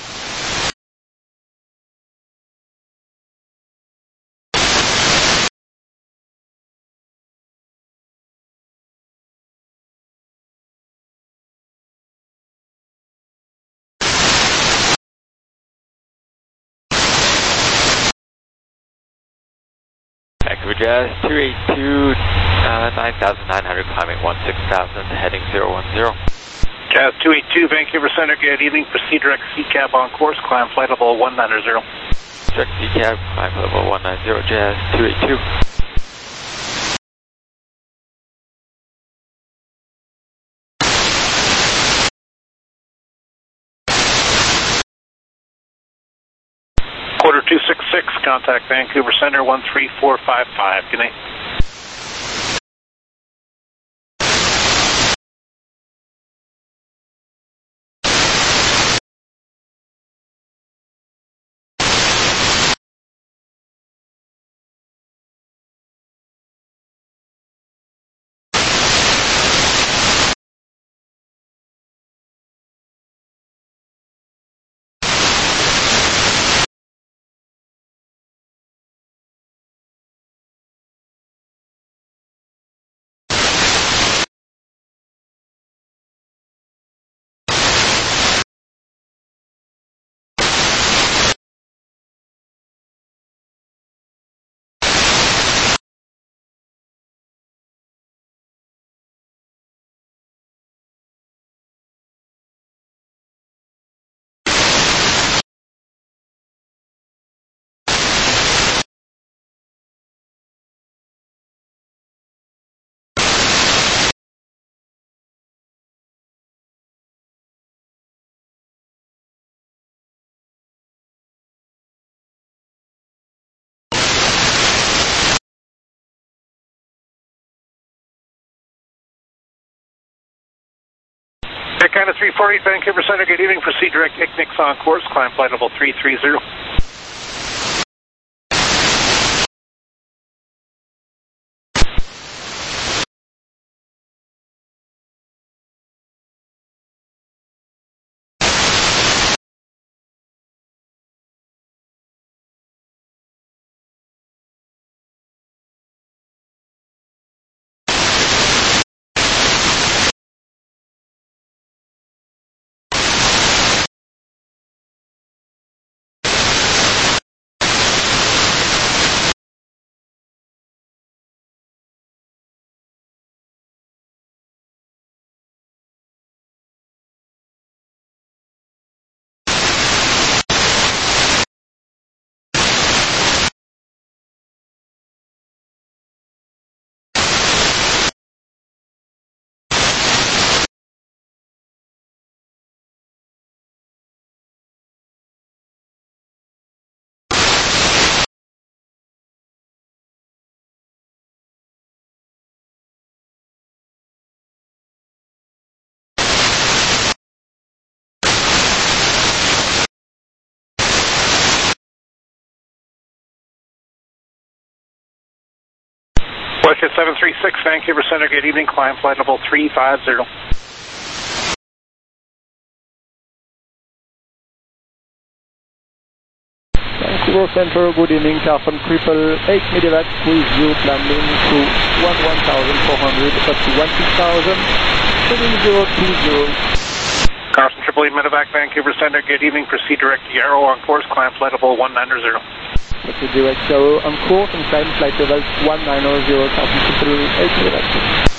Vancouver Jazz two eight two, uh, nine thousand nine hundred, climbing one six thousand, heading zero one zero. Jazz two eight two, Vancouver Center, good evening. Proceed direct C cab on course, climb flight level one nine zero. Direct C cab, climb level one nine zero, Jazz two eight two. Quarter two six six, contact Vancouver Center one three four five five. Good night. Kind of three four eight, Vancouver Center, good evening. Proceed direct I C N I C on course, climb flight level three three zero. Westjet seven three six, Vancouver Center, good evening. Climb flight level three five zero. Vancouver Center, good evening. Carson Triple eight Medevac with you, landing to one one thousand four hundred up to one six thousand, seven zero two zero. Carson Triple eight Medevac, Vancouver Center, good evening. Proceed direct Yarrow on course, climb flight level one nine zero. Proceed direct Yarrow on course and climb flight level one nine zero, Carson Triple eight Medevac.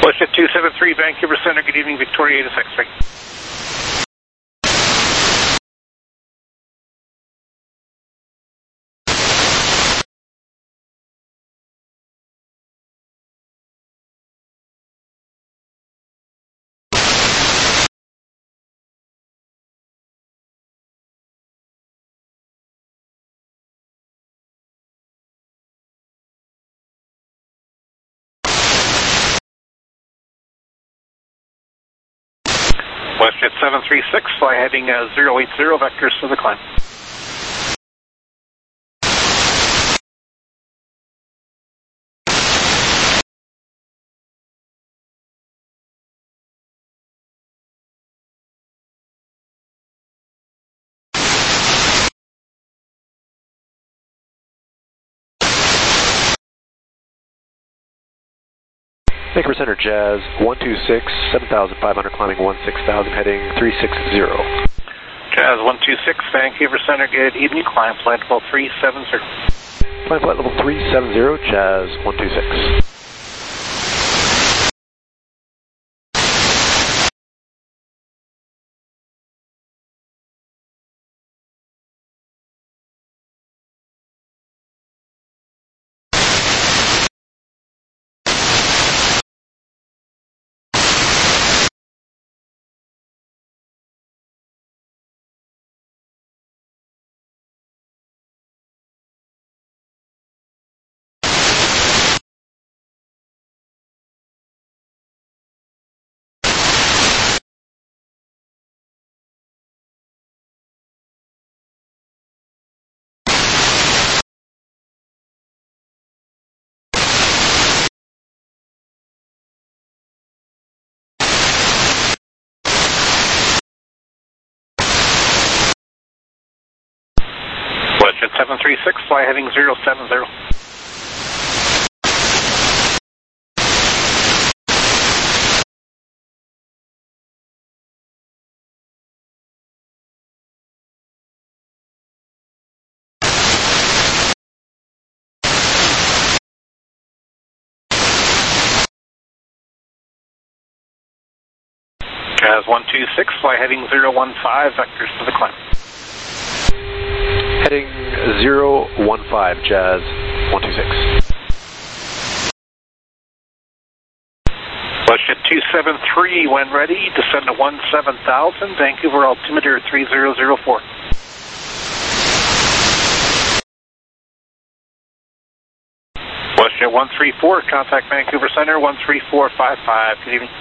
WestJet two seven three, Vancouver Center, good evening, Victoria eight six three. WestJet seven three six, fly heading uh, zero eight zero, vectors to the climb. Vancouver Center, Jazz one two six, seven thousand five hundred, climbing one six thousand, heading three six zero. Jazz one two six, Vancouver Center, good evening, climb flight level three seven zero. Climb flight level three seven zero, Jazz one two six. WestJet seven three six, fly heading zero seven zero. Jazz one two six, fly heading zero one five, vectors to the climb. Heading zero one five, Jazz one two six. WestJet two seven three, when ready, descend to one seven thousand, Vancouver altimeter three zero zero four. WestJet one three four, contact Vancouver Center one three four five five, good evening.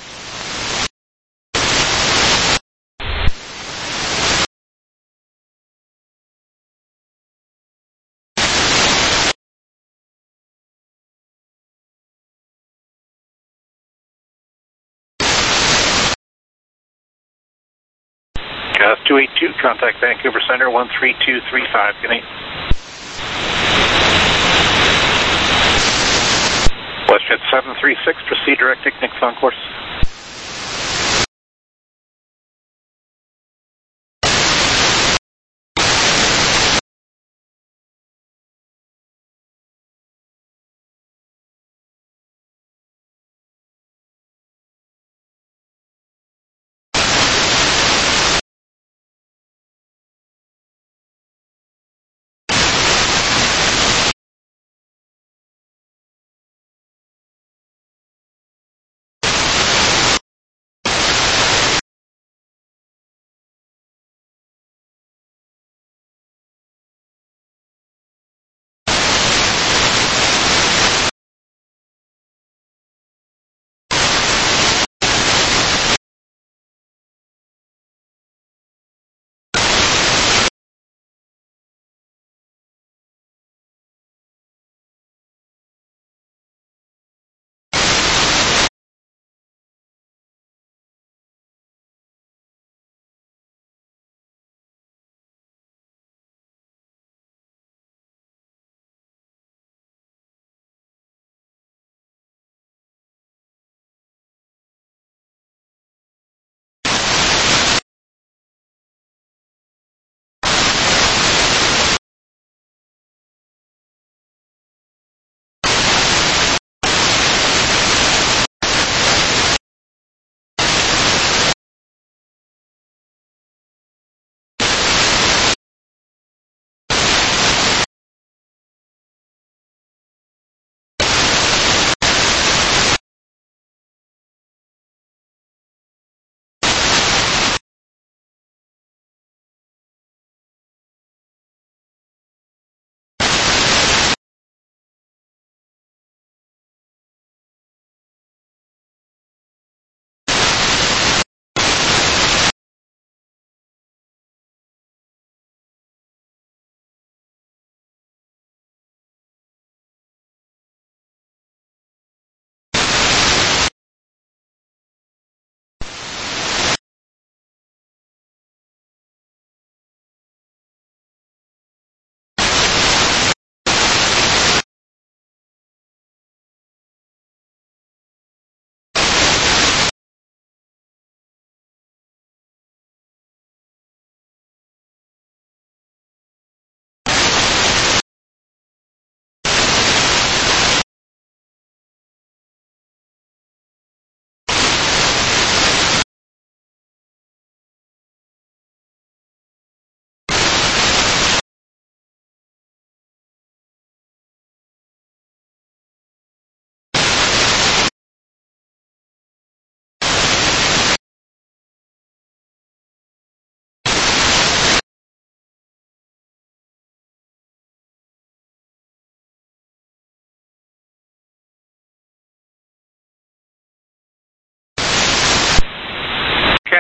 Jazz two eight two, contact Vancouver Center one three two three five, good night. WestJet seven three six, proceed direct Ignix on course.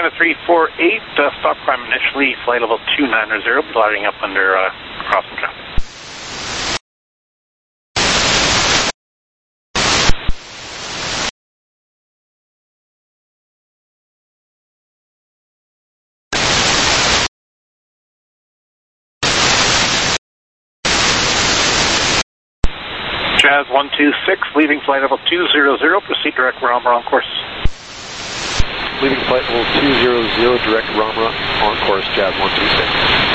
Canada three four eight, uh, stop climb initially, flight level two nine zero, gliding up under uh, crossing traffic. Jazz one two six, leaving flight level two zero zero, proceed direct Ramra on course. Leaving flight level two zero zero, direct Ramra on course, Jazz one two six.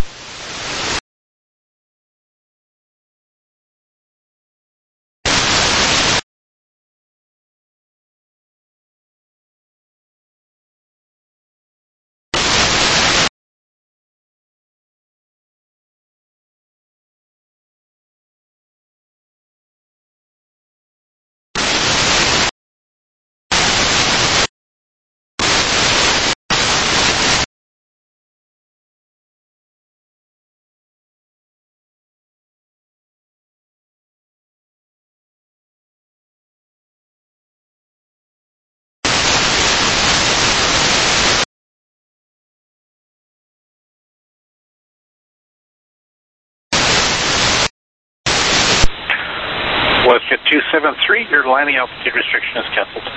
WestJet two seven three, your landing altitude restriction is cancelled.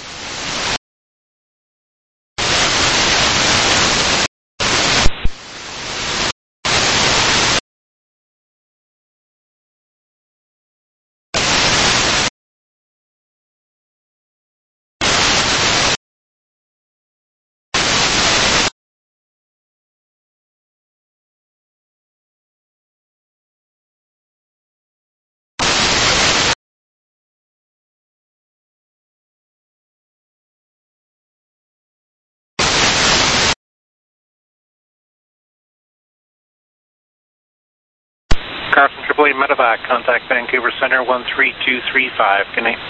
Carson triple A Medevac, contact Vancouver Center one three two three five, good night.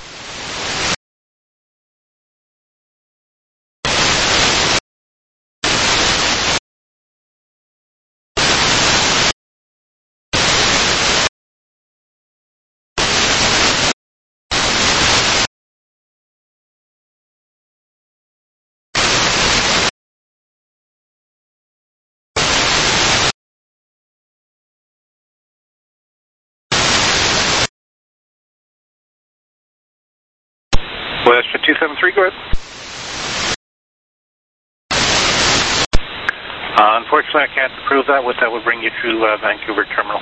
WestJet two seven three, go ahead. Uh, unfortunately, I can't prove that. What that would bring you to uh, Vancouver Terminal.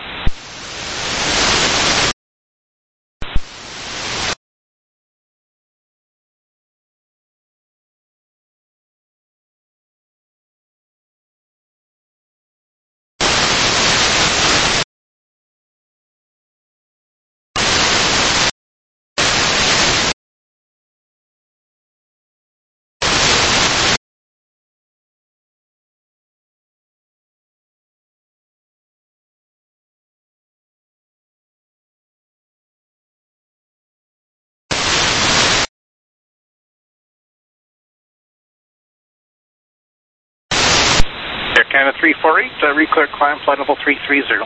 Air Canada three four eight, uh, reclear climb, flight level three three zero.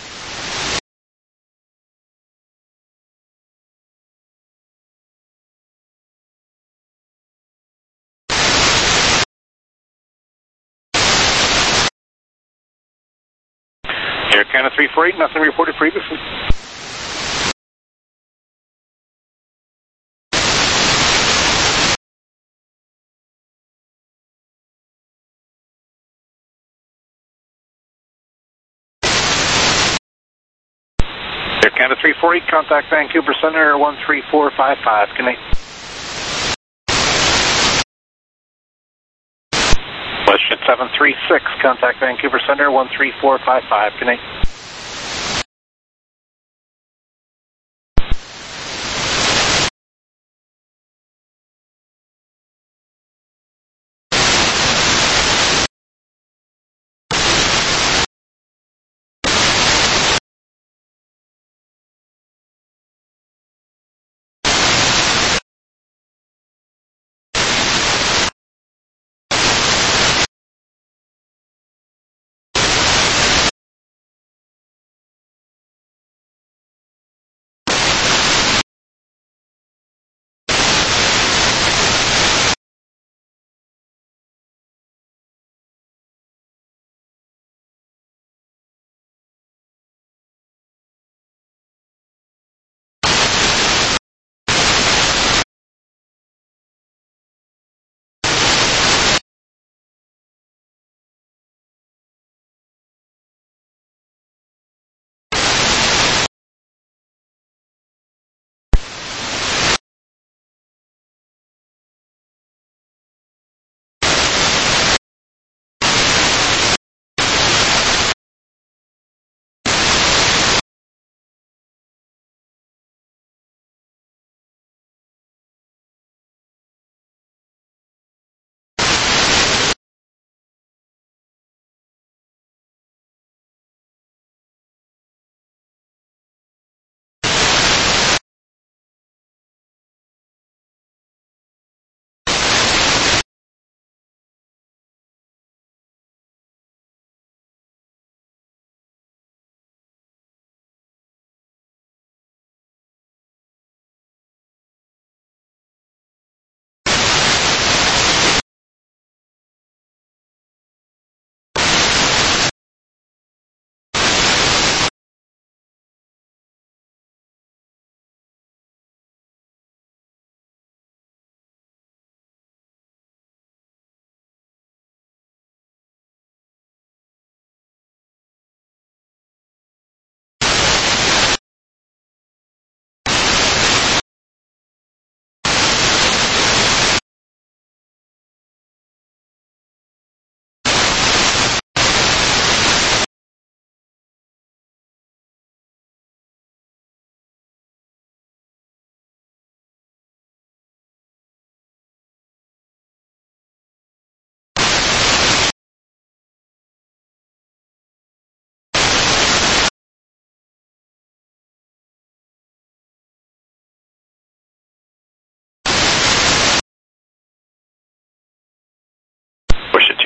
Air Canada three four eight, nothing reported previously. Air Canada three four eight, contact Vancouver Center one three four five five, good night. WestJet seven three six, contact Vancouver Center one three four five five, good night.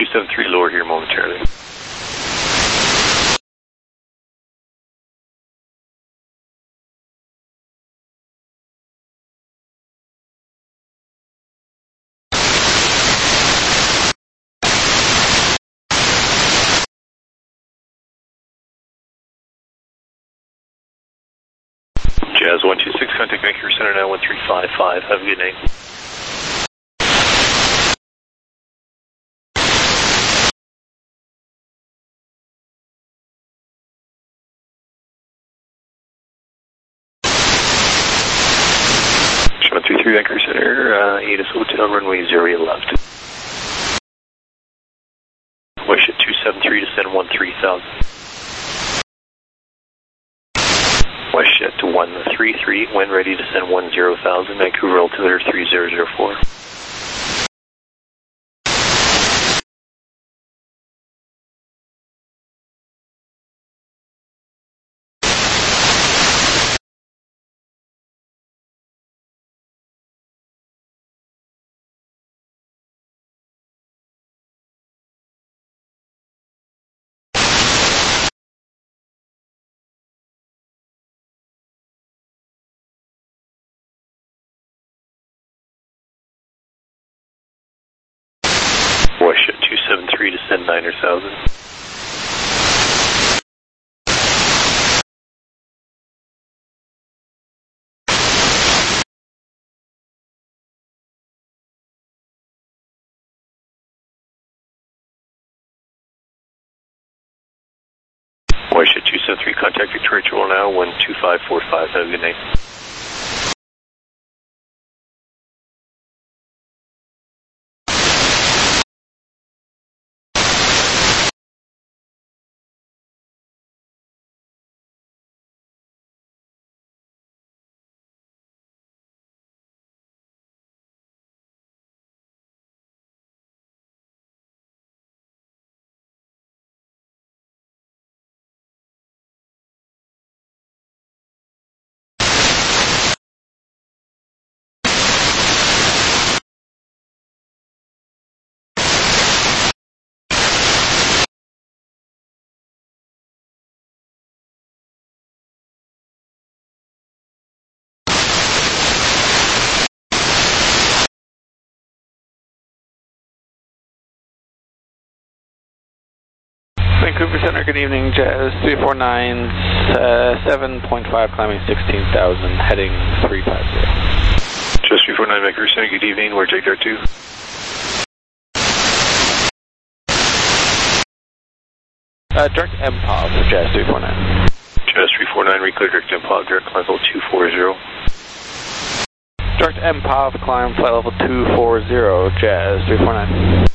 two seven three lower here momentarily. Jazz one two six, contact Vancouver Center now one three five five. Have a good night. one three three Vancouver Center, uh, Atis Hotel, runway zero eight left. Wish at two seven three, descend one three thousand. Westjet to one three three, when ready to send one zero thousand, Vancouver altimeter three zero zero four. Westjet two seven three, descend nine thousand. Westjet two seven three, contact Victoria Joel now, one two five four five. Have a good night. Vancouver Center, good evening, Jazz three four nine, uh, seven point five, climbing sixteen thousand, heading three five zero. Jazz three four nine, Vancouver Center, good evening, where J K R two? Uh, direct M P O V, Jazz three four nine. Jazz three four nine, reclear direct M P O V, direct climb level two four zero. Direct M P O V, climb flight level two four zero, Jazz three four nine.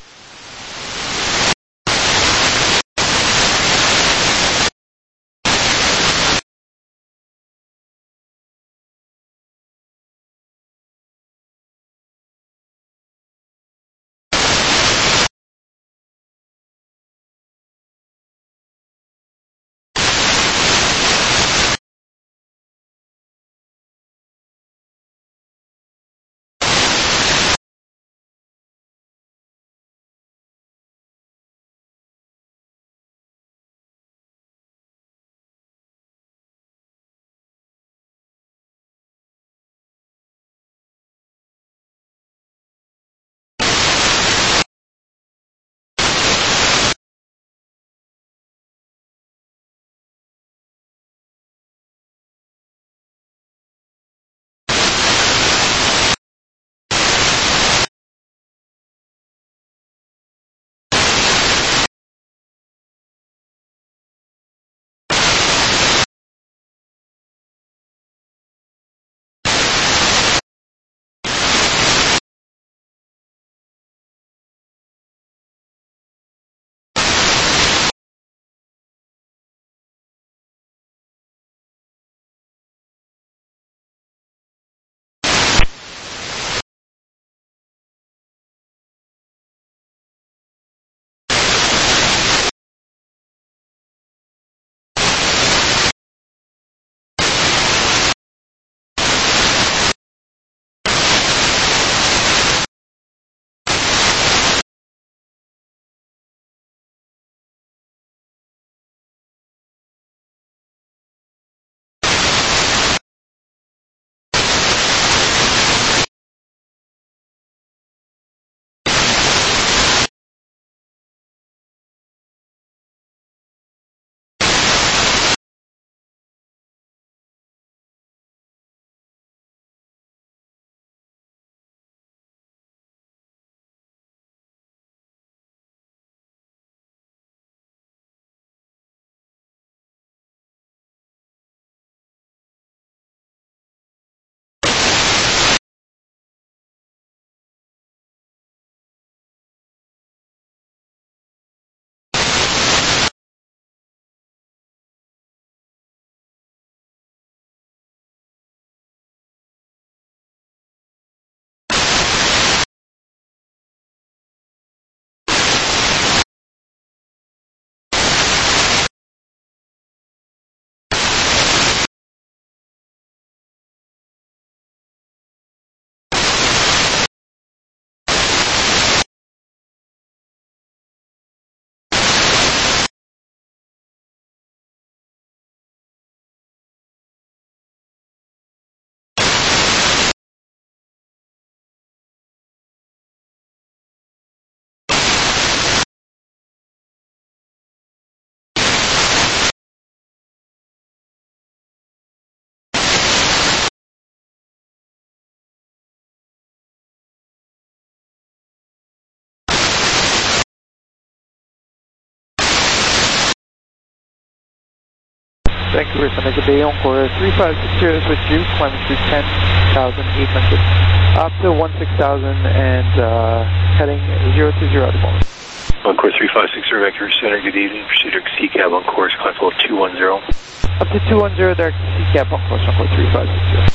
Vancouver Center, good day, Encore three five six zero is with you, climbing to ten thousand eight hundred, up to sixteen thousand and uh, heading zero to zero at the moment. Encore three five six zero, Vancouver Center, good evening, proceed to C cab on course, climb level two one zero. Up to two one zero, direct to C cab on course, Encore three five six zero.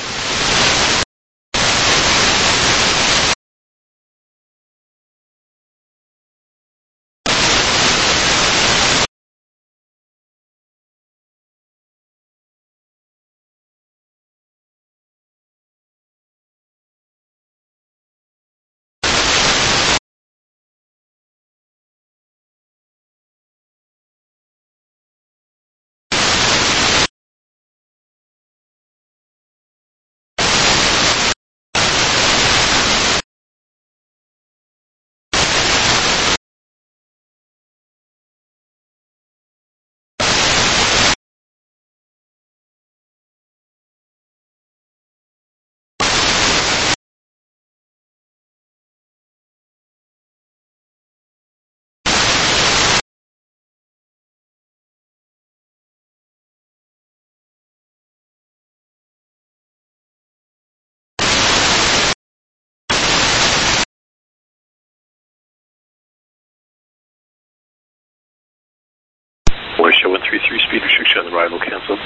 Warsha one three three, speed restriction on the arrival canceled.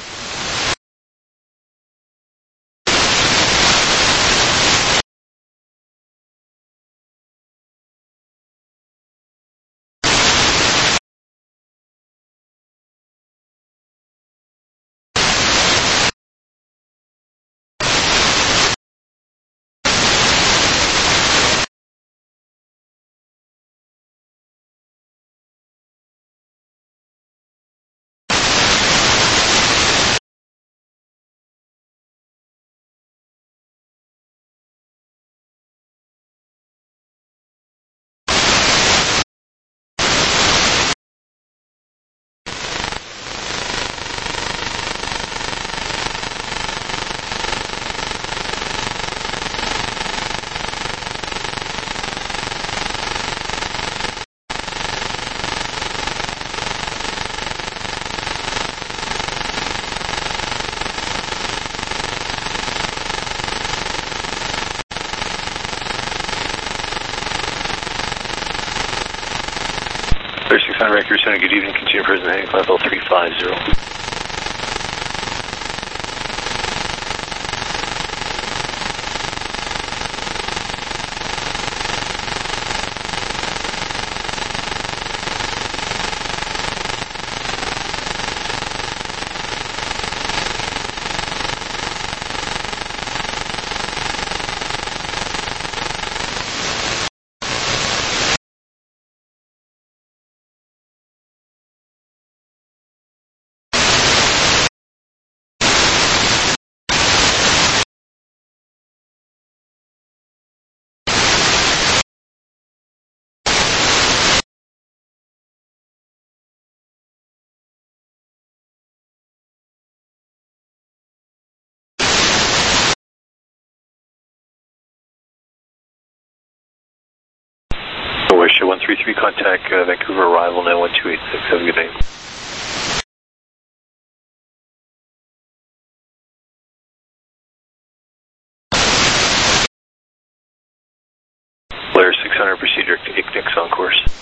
thirty-six hundred, Vancouver Center, good evening, continue present heading, climb level three five zero. Warsha one three three, contact uh, Vancouver arrival nine one two eight six, have a good day. Blair six hundred, proceed direct to I C N I C on course.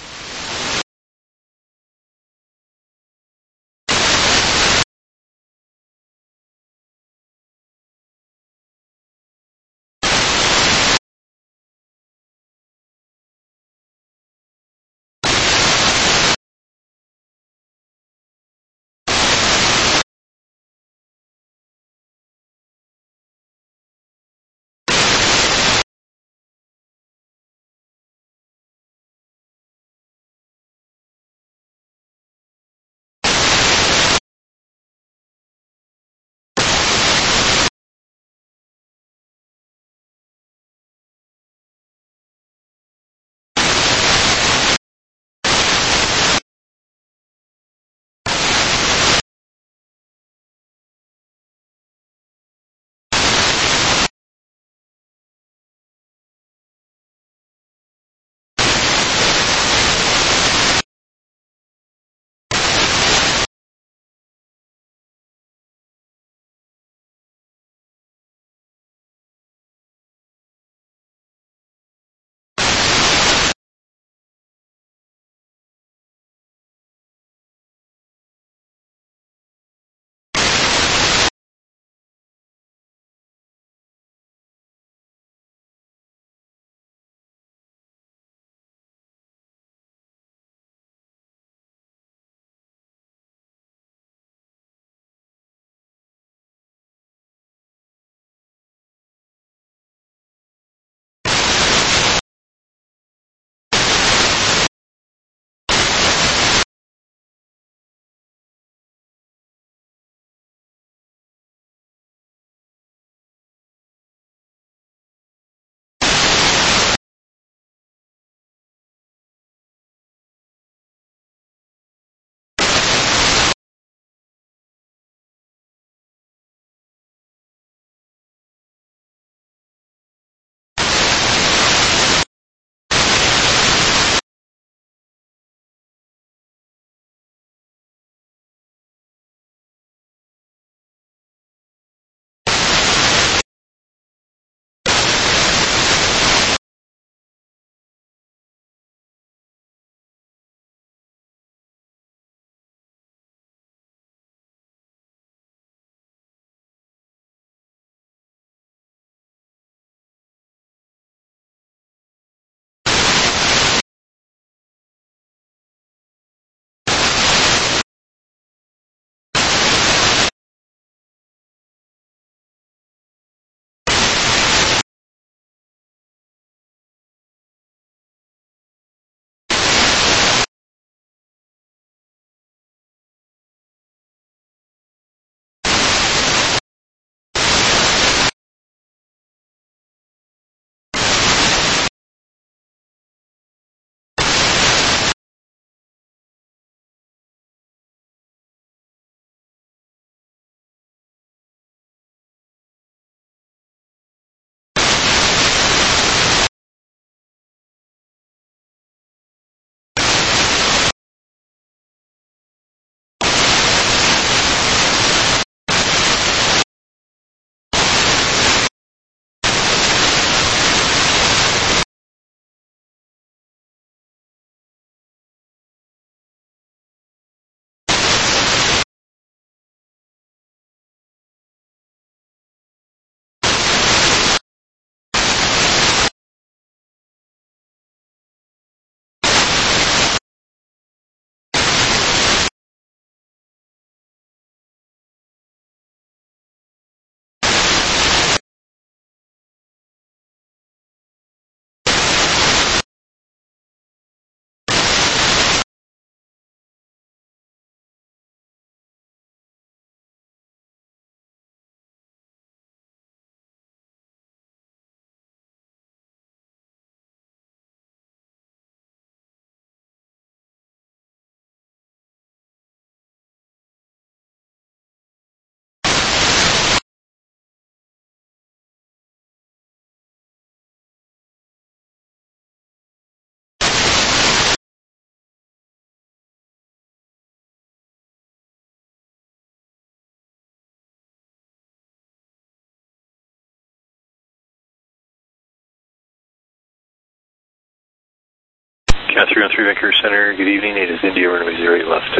Cat three one three Vancouver Center, good evening. It is India, runway zero eight left.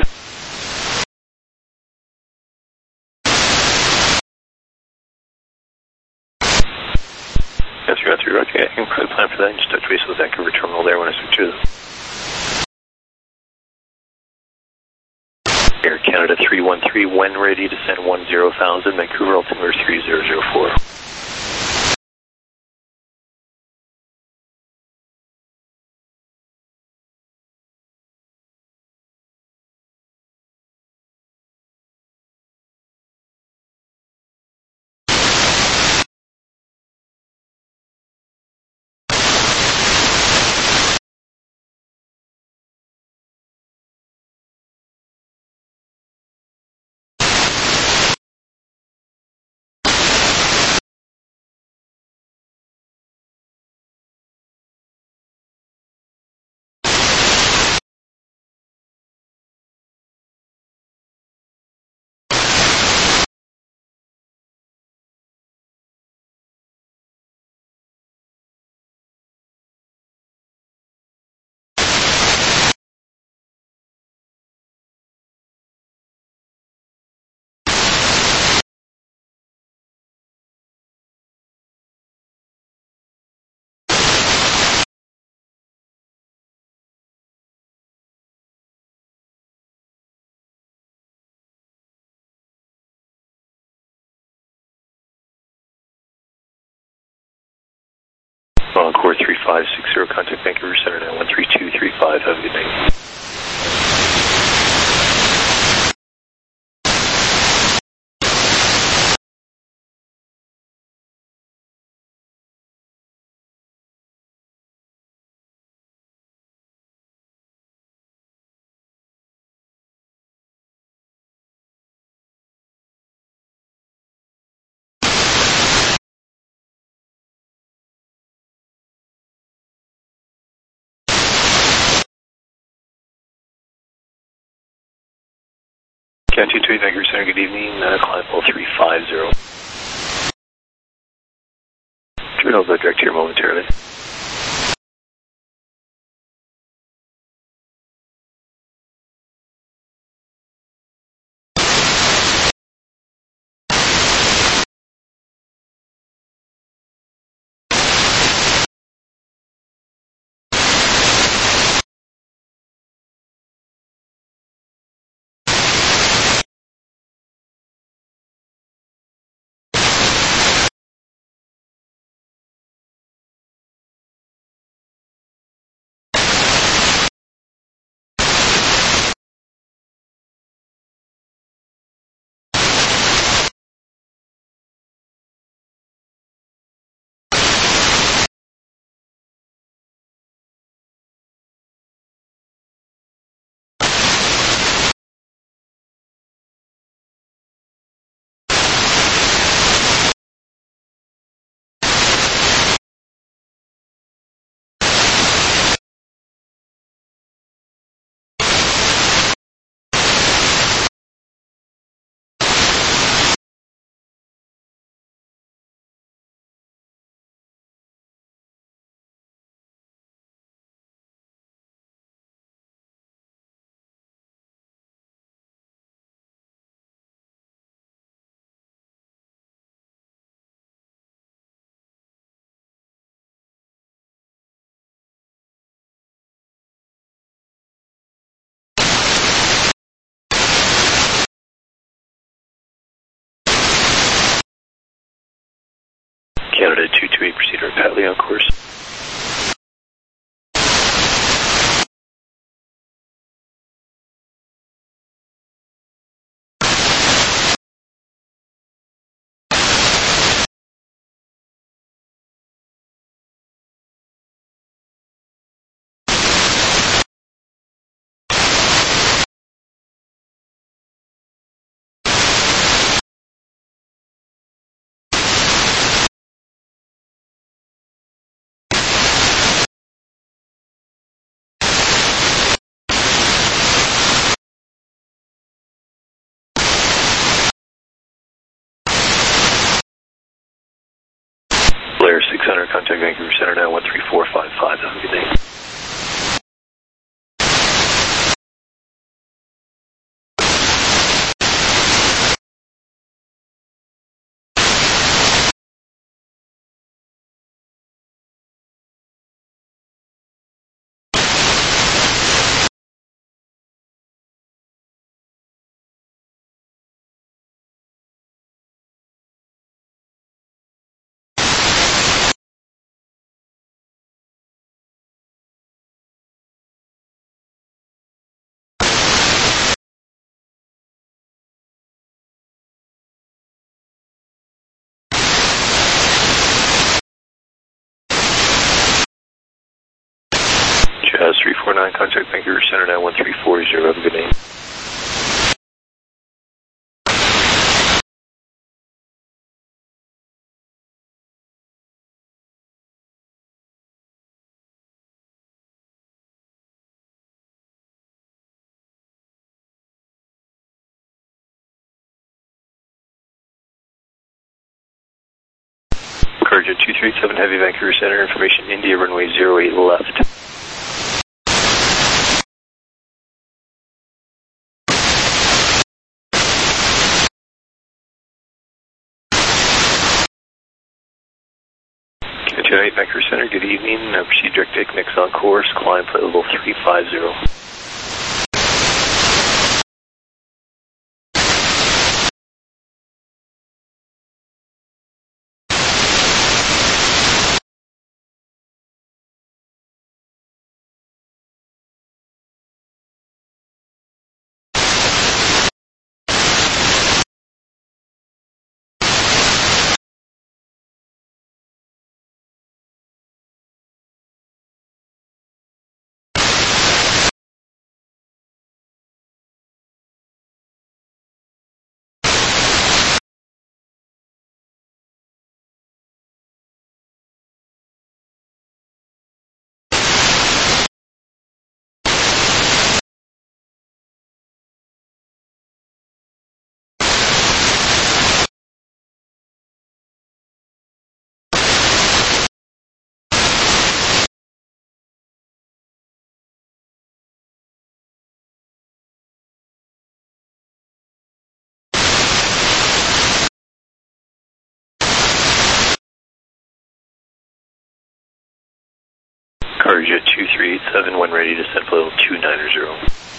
Cat three one three Roger, I can plan for that and just touch base with the Vancouver terminal there when I switch to them. Air Canada three one three, when ready to send one zero thousand, Vancouver altimeter three zero zero four. Encore three five six zero, contact Vancouver Center now, one three two three five, have a good night. Cat two two eight Vancouver Center, good evening, uh, climb level three five zero. I'll go direct here momentarily. Canada two two eight, proceed rapidly on course. Blair six hundred, contact Vancouver Center now, one three four five five, have a good day. Jazz three four nine, contact Vancouver Center nine one three four zero. Have a good day. Carja two three seven Heavy, Vancouver Center, information India runway zero eight left. two eight Vancouver Center, good evening. Uh, proceed direct take mix on course, climb flight level three five zero. Carja two three eight seven, when ready, descent flight level two nine zero.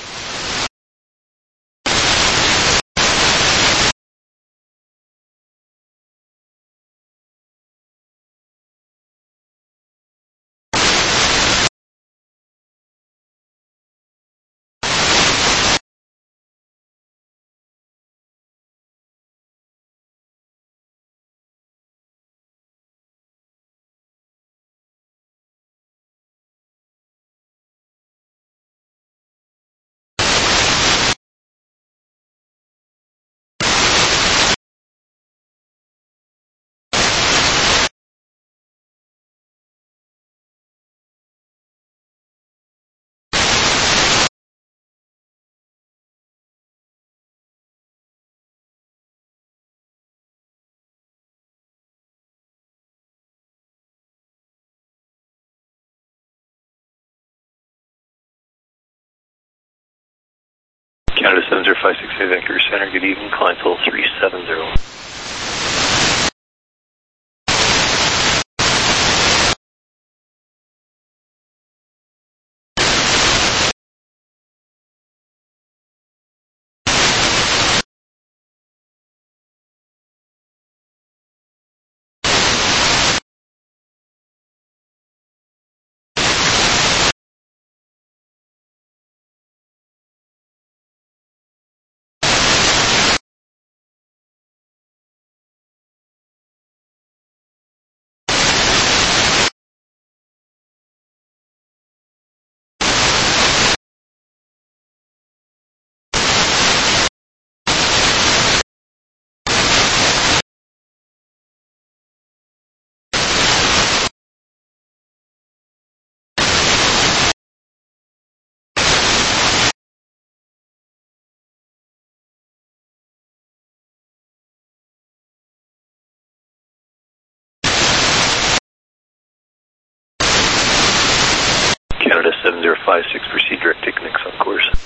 Canada seven zero five six eight, Vancouver Center, good evening, climb level three seven zero. Canada seven zero five six, proceed direct take mix on course.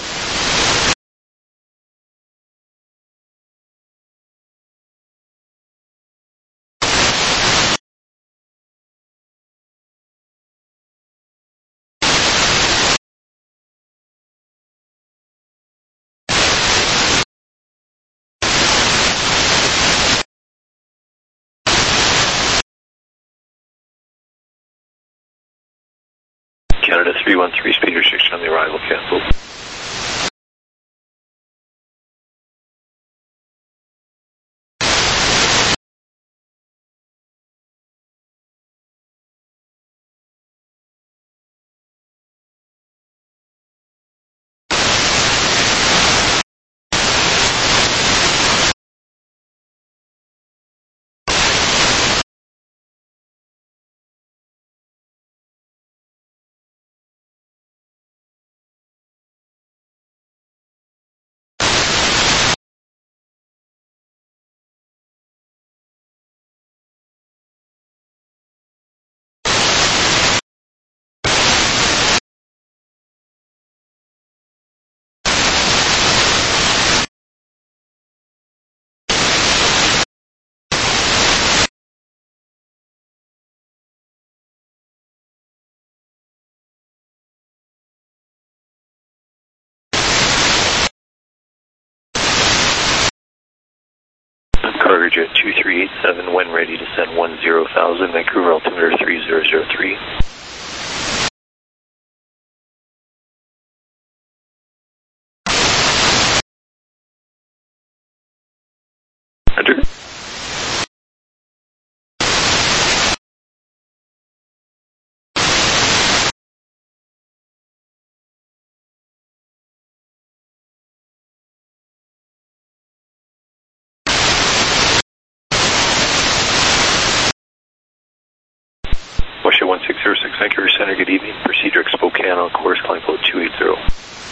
Canada three one three, speed restriction on the arrival canceled. Cargo Jet two three eight seven, when ready to send one zero thousand, Vancouver altimeter three zero zero three. Enter. Washington one six zero six, Vancouver Center, good evening. Proceed direct Spokane on course, climb flow two eight zero.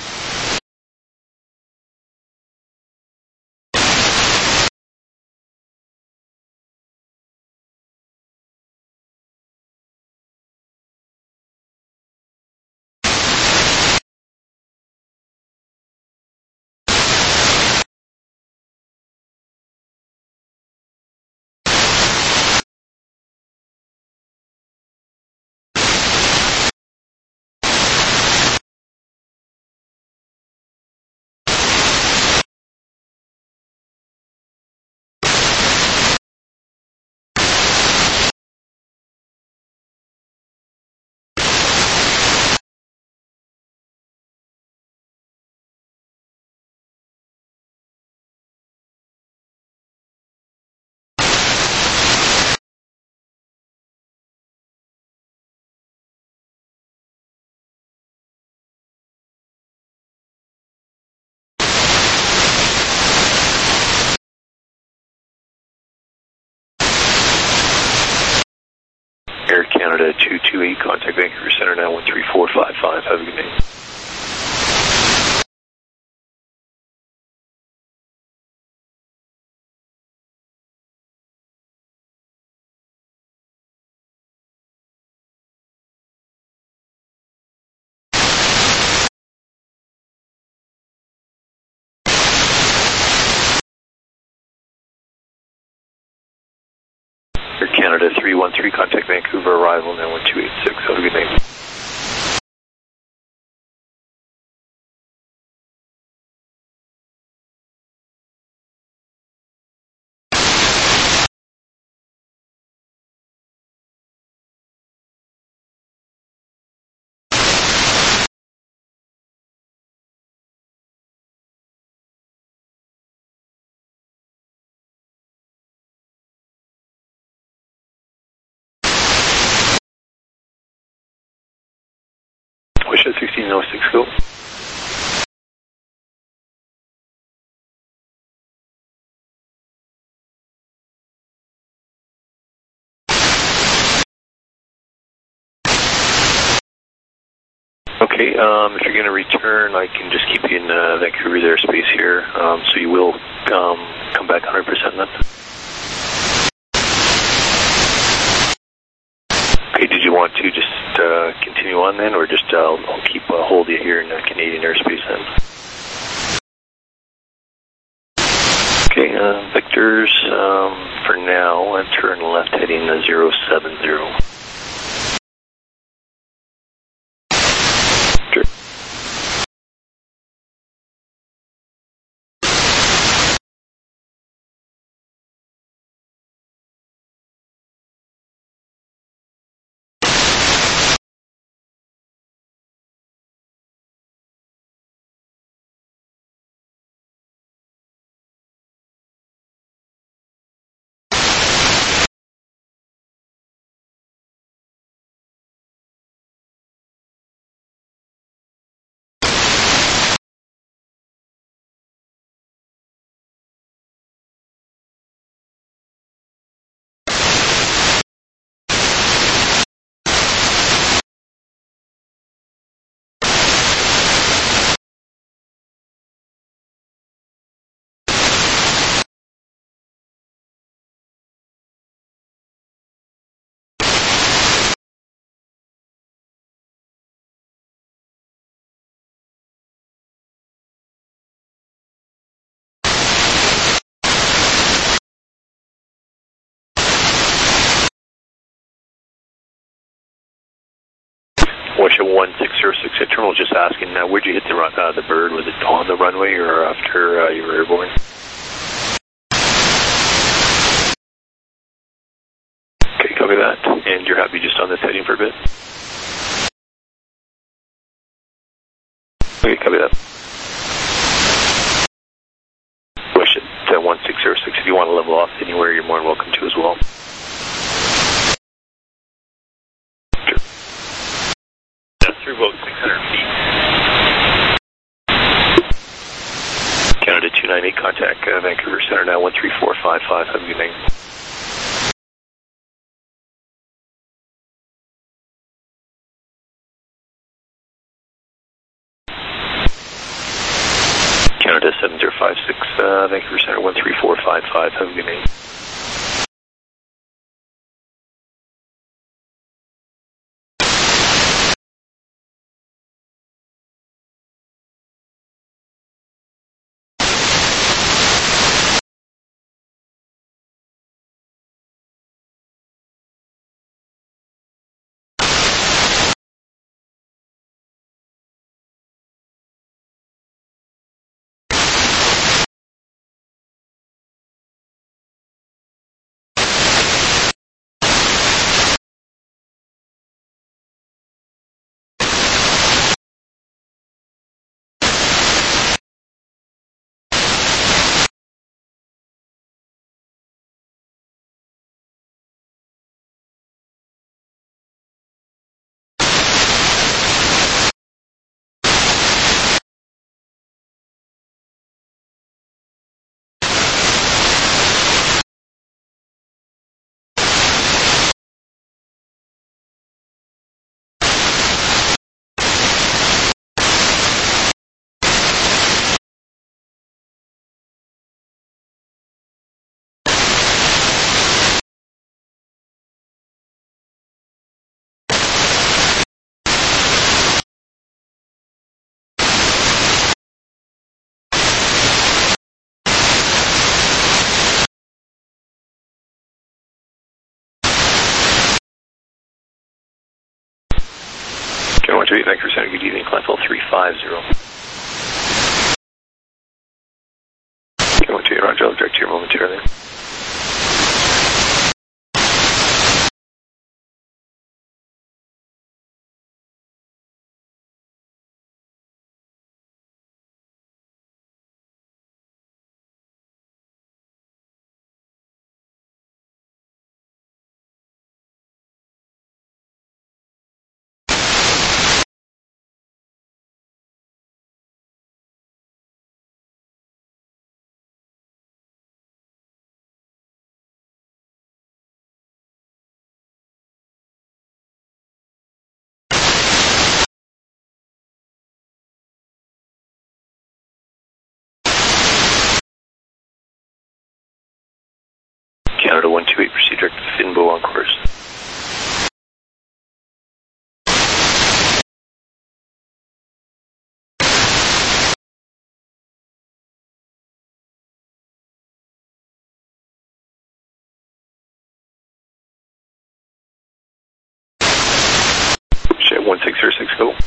Air Canada two two eight, contact Vancouver Center now one three four five five. Have a good day. Air Canada three one three, contact Vancouver, arrival now one two eight six. Have a good day. Wish at sixteen oh six, go. Okay, um, if you're going to return, I can just keep you in uh, Vancouver's airspace here, um, so you will um, come back one hundred percent then. Okay, did you want to just uh, continue on then, or just uh, I'll, I'll keep uh, hold you here in uh, Canadian airspace then? Okay, uh, Victor's, um, for now, and turn left heading uh, zero seven zero. Washington one six zero six, Terminal just asking, uh, where'd you hit the run, uh, the bird? Was it on the runway or after uh, you were airborne? Okay, um, if you're going to return, I can just keep you in uh, Vancouver's airspace here, um, so you will um, come back one hundred percent then. Okay, uh, Victor's, uh, one zero thousand feet heading three five zero. And you're happy just on this heading for a bit? Okay, copy that. Wish it at one six zero six. If you want to level off anywhere, you're more than welcome to as well. Sure. That's through about six hundred feet. Canada two nine eight, contact uh, Vancouver Center now, one three four five five. Have a good night. Canada seven zero five six, uh, Vancouver Center, one three four five five. Have a good night. one two eight, Vancouver Center, good evening, climb level three five zero. one two eight, Roger, I'll direct here momentarily. Canada one two eight, proceed direct to Finbo on course. Shit, one six zero six, go.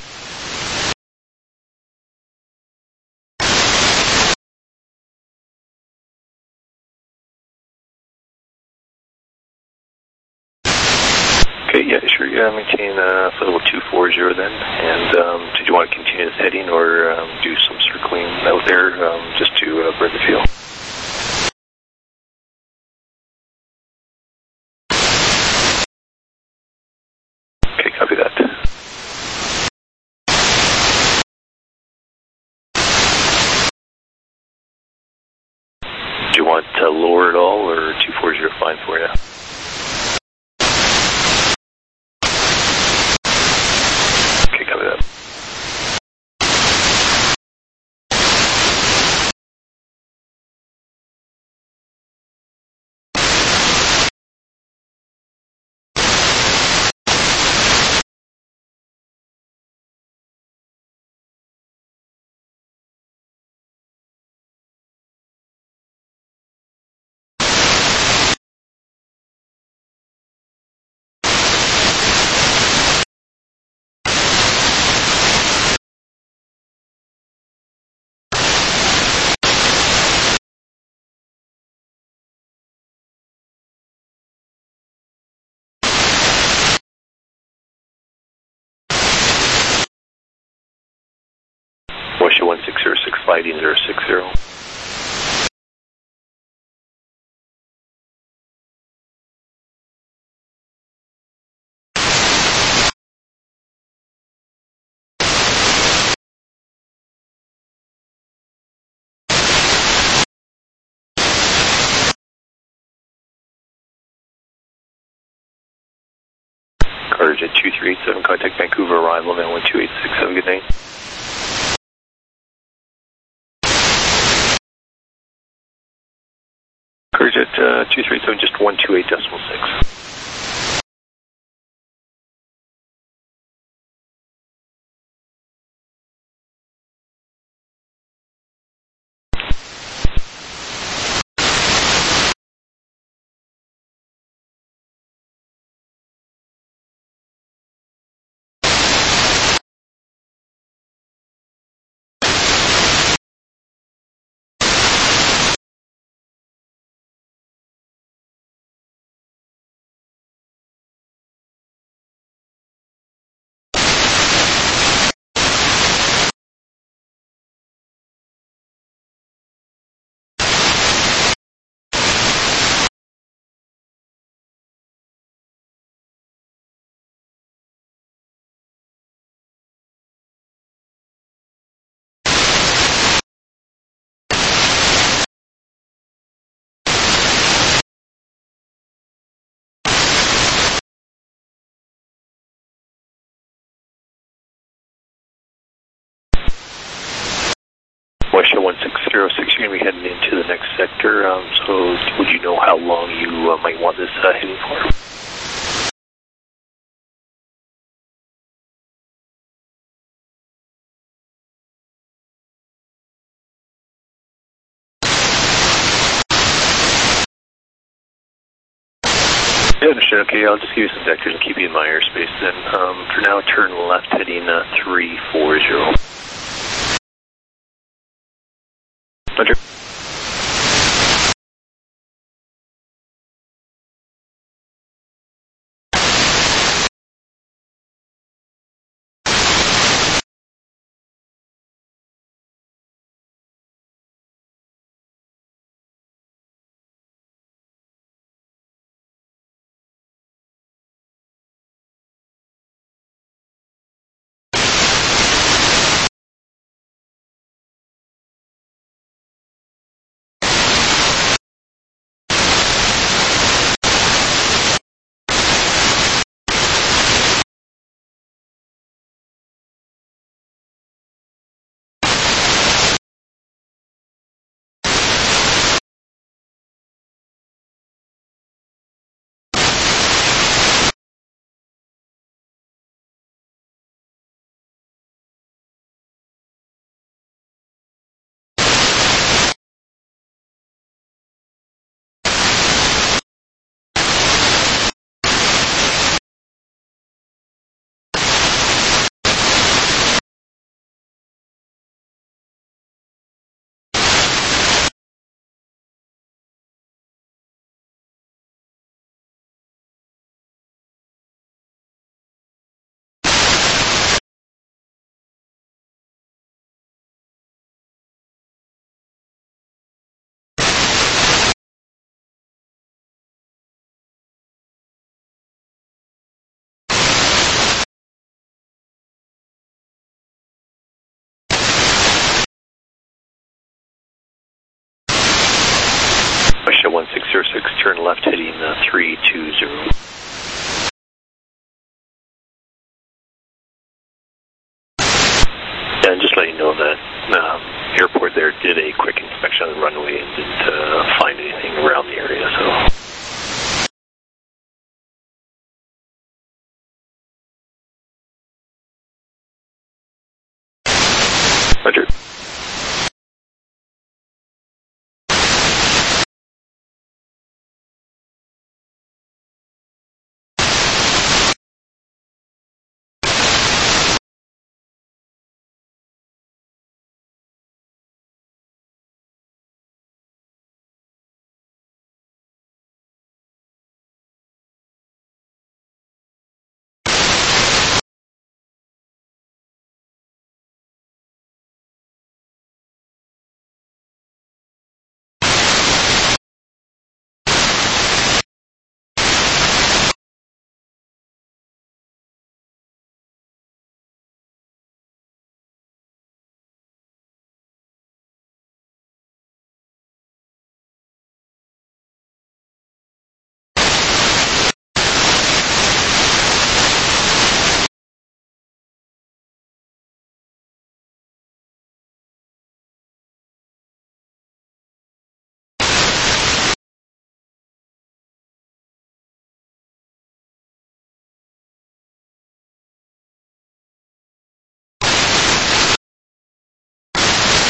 Okay, yeah, sure, yeah, maintain uh, for level two four zero then. And um, did you want to continue this heading or um, do some circling out there um, just to uh, burn the fuel? Okay, copy that. Do you want to lower it all or two four zero fine for you? Westshore one six zero six, sliding zero six zero. Courage at two three eight seven, contact Vancouver arrival, now one two eight six, have a good night. Courage at uh, two three eight seven, just one two eight decimal six. Westshore one six zero six, you're going to be heading into the next sector, um, so would you know how long you uh, might want this uh, heading for? Yeah, understood. Okay, I'll just give you some vectors and keep you in my airspace then. Um, for now, turn left heading uh, three four zero. Roger. Westshore one six zero six, turn left heading uh, three two zero. And just let you know that um, airport there did a quick inspection of the runway and didn't uh, find anything around the area, so. Roger.